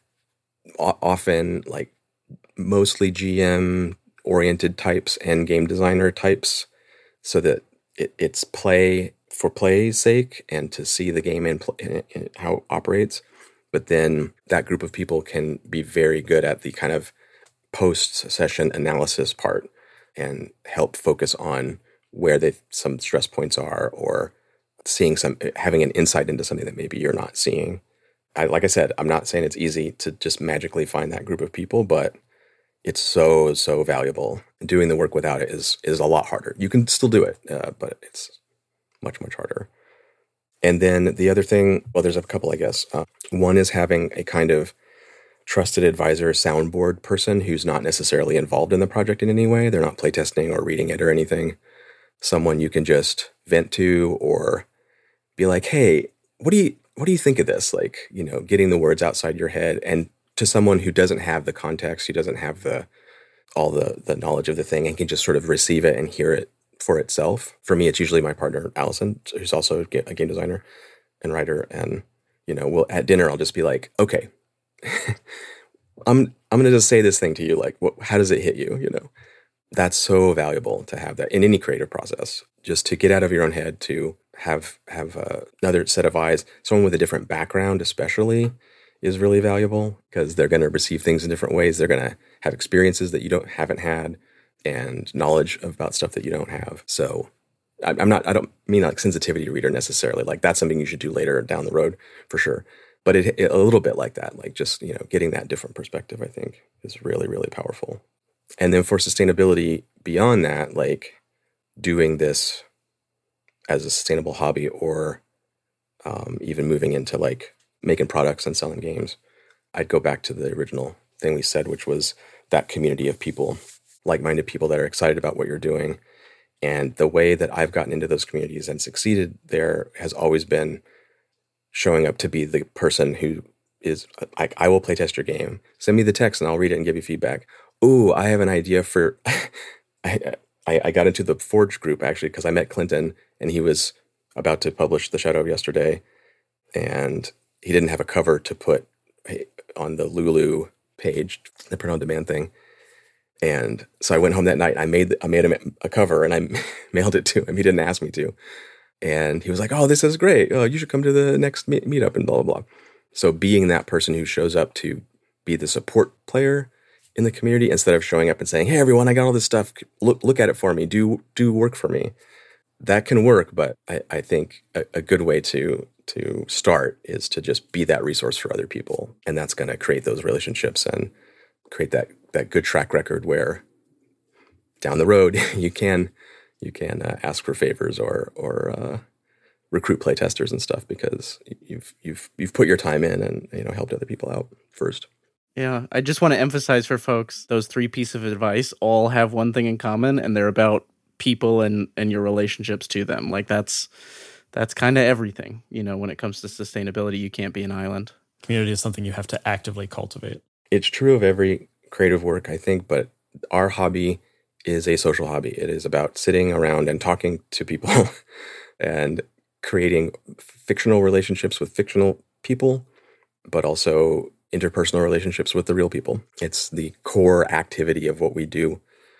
often like mostly GM oriented types and game designer types, so that it's play for play's sake and to see the game and how it operates. But then that group of people can be very good at the kind of post-session analysis part and help focus on where some stress points are, or having an insight into something that maybe you're not seeing. Like I said, I'm not saying it's easy to just magically find that group of people, but it's so, so valuable. Doing the work without it is a lot harder. You can still do it, but it's much, much harder. And then the other thing, well, there's a couple, I guess. One is having a kind of trusted advisor soundboard person who's not necessarily involved in the project in any way. They're not playtesting or reading it or anything. Someone you can just vent to or be like, hey, what do you think of this? Like, getting the words outside your head, and to someone who doesn't have the context, who doesn't have the all the knowledge of the thing and can just sort of receive it and hear it for itself. For me, it's usually my partner, Allison, who's also a game designer and writer. And, at dinner, I'll just be like, okay, I'm going to just say this thing to you. Like, how does it hit you? That's so valuable to have that in any creative process, just to get out of your own head, to have another set of eyes. Someone with a different background, especially, is really valuable because they're going to receive things in different ways. They're going to have experiences that you haven't had and knowledge about stuff that you don't have. So I don't mean like sensitivity reader necessarily. Like that's something you should do later down the road for sure. But it a little bit like that, like just, getting that different perspective, I think is really, really powerful. And then for sustainability beyond that, like doing this as a sustainable hobby or even moving into like making products and selling games, I'd go back to the original thing we said, which was that community of people, like-minded people that are excited about what you're doing. And the way that I've gotten into those communities and succeeded there has always been showing up to be the person who is like, I will play test your game. Send me the text and I'll read it and give you feedback. Ooh, I have an idea for... I got into the Forge group actually because I met Clinton and he was about to publish The Shadow of Yesterday and he didn't have a cover to put on the Lulu page, the print-on-demand thing. And so I went home that night. I made him a cover and I mailed it to him. He didn't ask me to. And he was like, oh, this is great. Oh, you should come to the next meetup and blah, blah, blah. So being that person who shows up to be the support player in the community instead of showing up and saying, hey, everyone, I got all this stuff. Look at it for me. Do work for me. That can work. But I think a good way to start is to just be that resource for other people. And that's going to create those relationships and create that good track record where down the road you can ask for favors or recruit playtesters and stuff because you've put your time in and helped other people out first. Yeah, I just want to emphasize for folks, those 3 pieces of advice all have one thing in common, and they're about people and your relationships to them. Like that's kind of everything. When it comes to sustainability, you can't be an island. Community is something you have to actively cultivate. It's true of every creative work, I think, but our hobby is a social hobby. It is about sitting around and talking to people and creating fictional relationships with fictional people, but also interpersonal relationships with the real people. It's the core activity of what we do.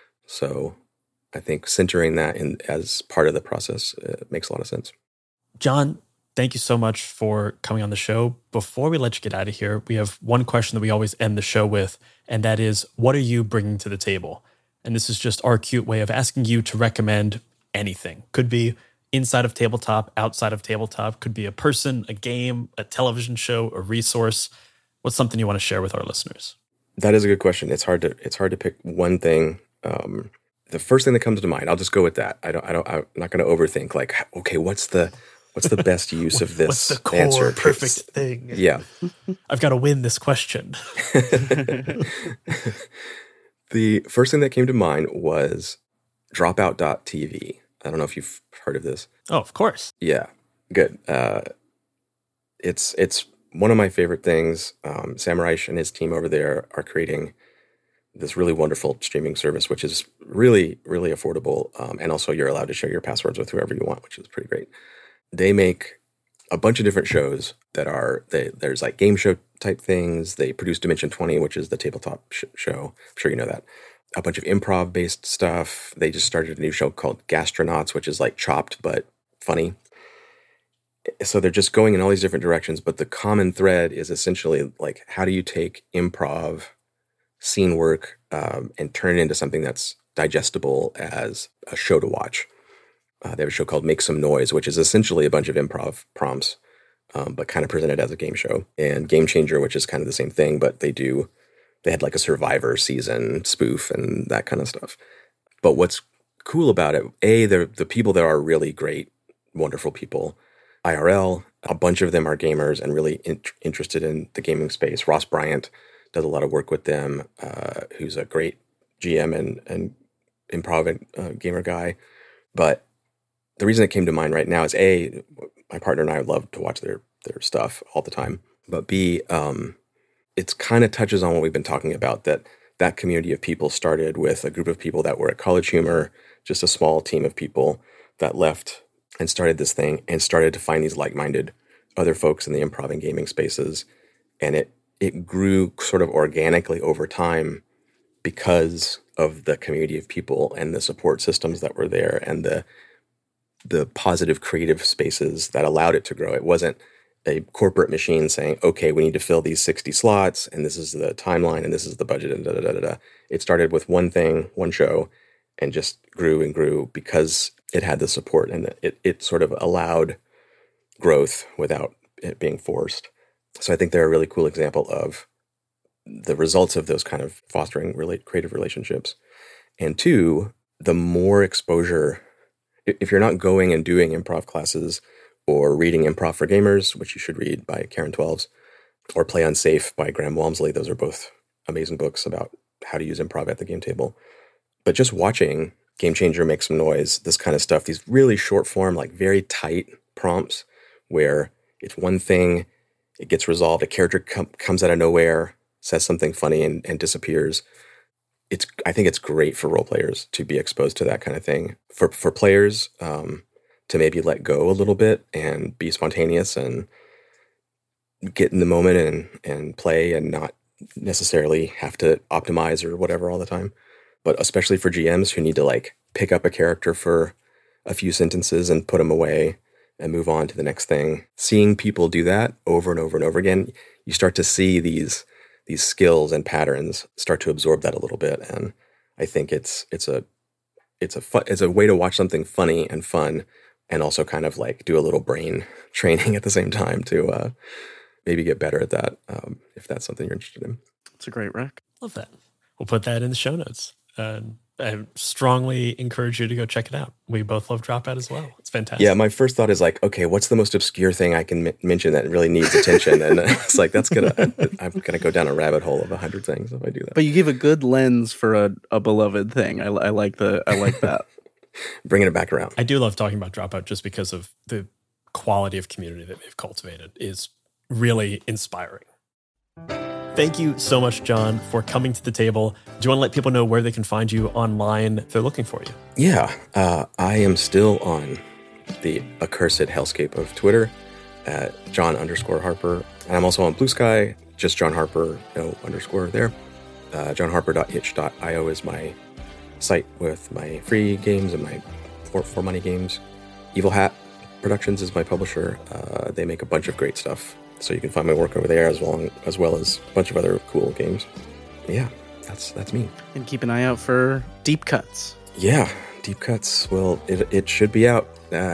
So I think centering that in as part of the process makes a lot of sense. John, thank you so much for coming on the show. Before we let you get out of here, we have one question that we always end the show with, and that is, what are you bringing to the table? And this is just our cute way of asking you to recommend anything. Could be inside of tabletop, outside of tabletop, could be a person, a game, a television show, a resource. What's something you want to share with our listeners? That is a good question. It's hard to pick one thing. The first thing that comes to mind, I'll just go with that. I'm not going to overthink. Like, okay, what's the best use of this what's the core answer? Perfect thing? Yeah, I've got to win this question. The first thing that came to mind was Dropout.tv. I don't know if you've heard of this. Oh, of course. Yeah, good. It's one of my favorite things. Sam Reich and his team over there are creating this really wonderful streaming service, which is really, really affordable. And also you're allowed to share your passwords with whoever you want, which is pretty great. They make a bunch of different shows that there's like game show type things. They produce Dimension 20, which is the tabletop show. I'm sure you know that. A bunch of improv based stuff. They just started a new show called Gastronauts, which is like Chopped, but funny. So they're just going in all these different directions, but the common thread is essentially like, how do you take improv scene work and turn it into something that's digestible as a show to watch? They have a show called Make Some Noise, which is essentially a bunch of improv prompts, but kind of presented as a game show. And Game Changer, which is kind of the same thing, but they had like a Survivor season spoof and that kind of stuff. But what's cool about it, the people there are really great, wonderful people. IRL, a bunch of them are gamers and really interested in the gaming space. Ross Bryant does a lot of work with them, who's a great GM and improv and gamer guy. But the reason it came to mind right now is my partner and I love to watch their stuff all the time. But B, it's kind of touches on what we've been talking about, that that community of people started with a group of people that were at College Humor, just a small team of people that left and started this thing and started to find these like-minded other folks in the improv and gaming spaces. And it grew sort of organically over time because of the community of people and the support systems that were there and the positive creative spaces that allowed it to grow. It wasn't a corporate machine saying, okay, we need to fill these 60 slots and this is the timeline and this is the budget and da-da-da-da-da. It started with one thing, one show, and just grew and grew because it had the support and it sort of allowed growth without it being forced. So I think they're a really cool example of the results of those kind of fostering creative relationships. And two, the more exposure, if you're not going and doing improv classes or reading Improv for Gamers, which you should read by Karen Twelves, or Play Unsafe by Graham Walmsley, those are both amazing books about how to use improv at the game table. But just watching Game Changer Make Some Noise, this kind of stuff, these really short form, like very tight prompts where it's one thing, it gets resolved, a character comes out of nowhere, says something funny and disappears. I think it's great for role players to be exposed to that kind of thing. For players, to maybe let go a little bit and be spontaneous and get in the moment and play and not necessarily have to optimize or whatever all the time. But especially for GMs who need to like pick up a character for a few sentences and put them away and move on to the next thing. Seeing people do that over and over and over again, you start to see these skills and patterns start to absorb that a little bit. And I think it's a way to watch something funny and fun and also kind of like do a little brain training at the same time to maybe get better at that if that's something you're interested in. It's a great rec. Love that. We'll put that in the show notes. I strongly encourage you to go check it out. We both love Dropout as well. It's fantastic. Yeah, my first thought is like, okay, what's the most obscure thing I can mention that really needs attention? And it's like, I'm gonna go down a rabbit hole of 100 things if I do that. But you give a good lens for a beloved thing. I like that. Bringing it back around. I do love talking about Dropout just because of the quality of community that they've cultivated is really inspiring. Thank you so much, John, for coming to the table. Do you want to let people know where they can find you online if they're looking for you? Yeah, I am still on the accursed hellscape of Twitter at John_Harper. And I'm also on Blue Sky, just John Harper, no underscore there. JohnHarper.itch.io is my site with my free games and my for money games. Evil Hat Productions is my publisher. They make a bunch of great stuff. So you can find my work over there as well as a bunch of other cool games. Yeah, that's me. And keep an eye out for Deep Cuts. Yeah, Deep Cuts. Well, it should be out.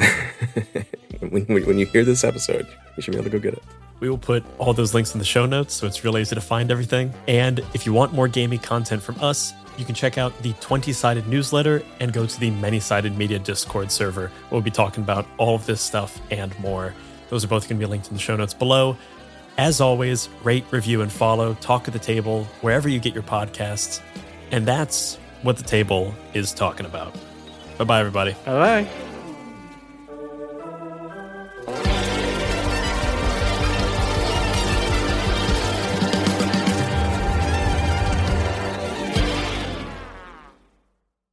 When you hear this episode, you should be able to go get it. We will put all those links in the show notes, so it's really easy to find everything. And if you want more gaming content from us, you can check out the 20-sided newsletter and go to the Many-Sided Media Discord server. We'll be talking about all of this stuff and more. Those are both going to be linked in the show notes below. As always, rate, review, and follow Talk at the Table wherever you get your podcasts. And that's what the table is talking about. Bye-bye, everybody. Bye-bye.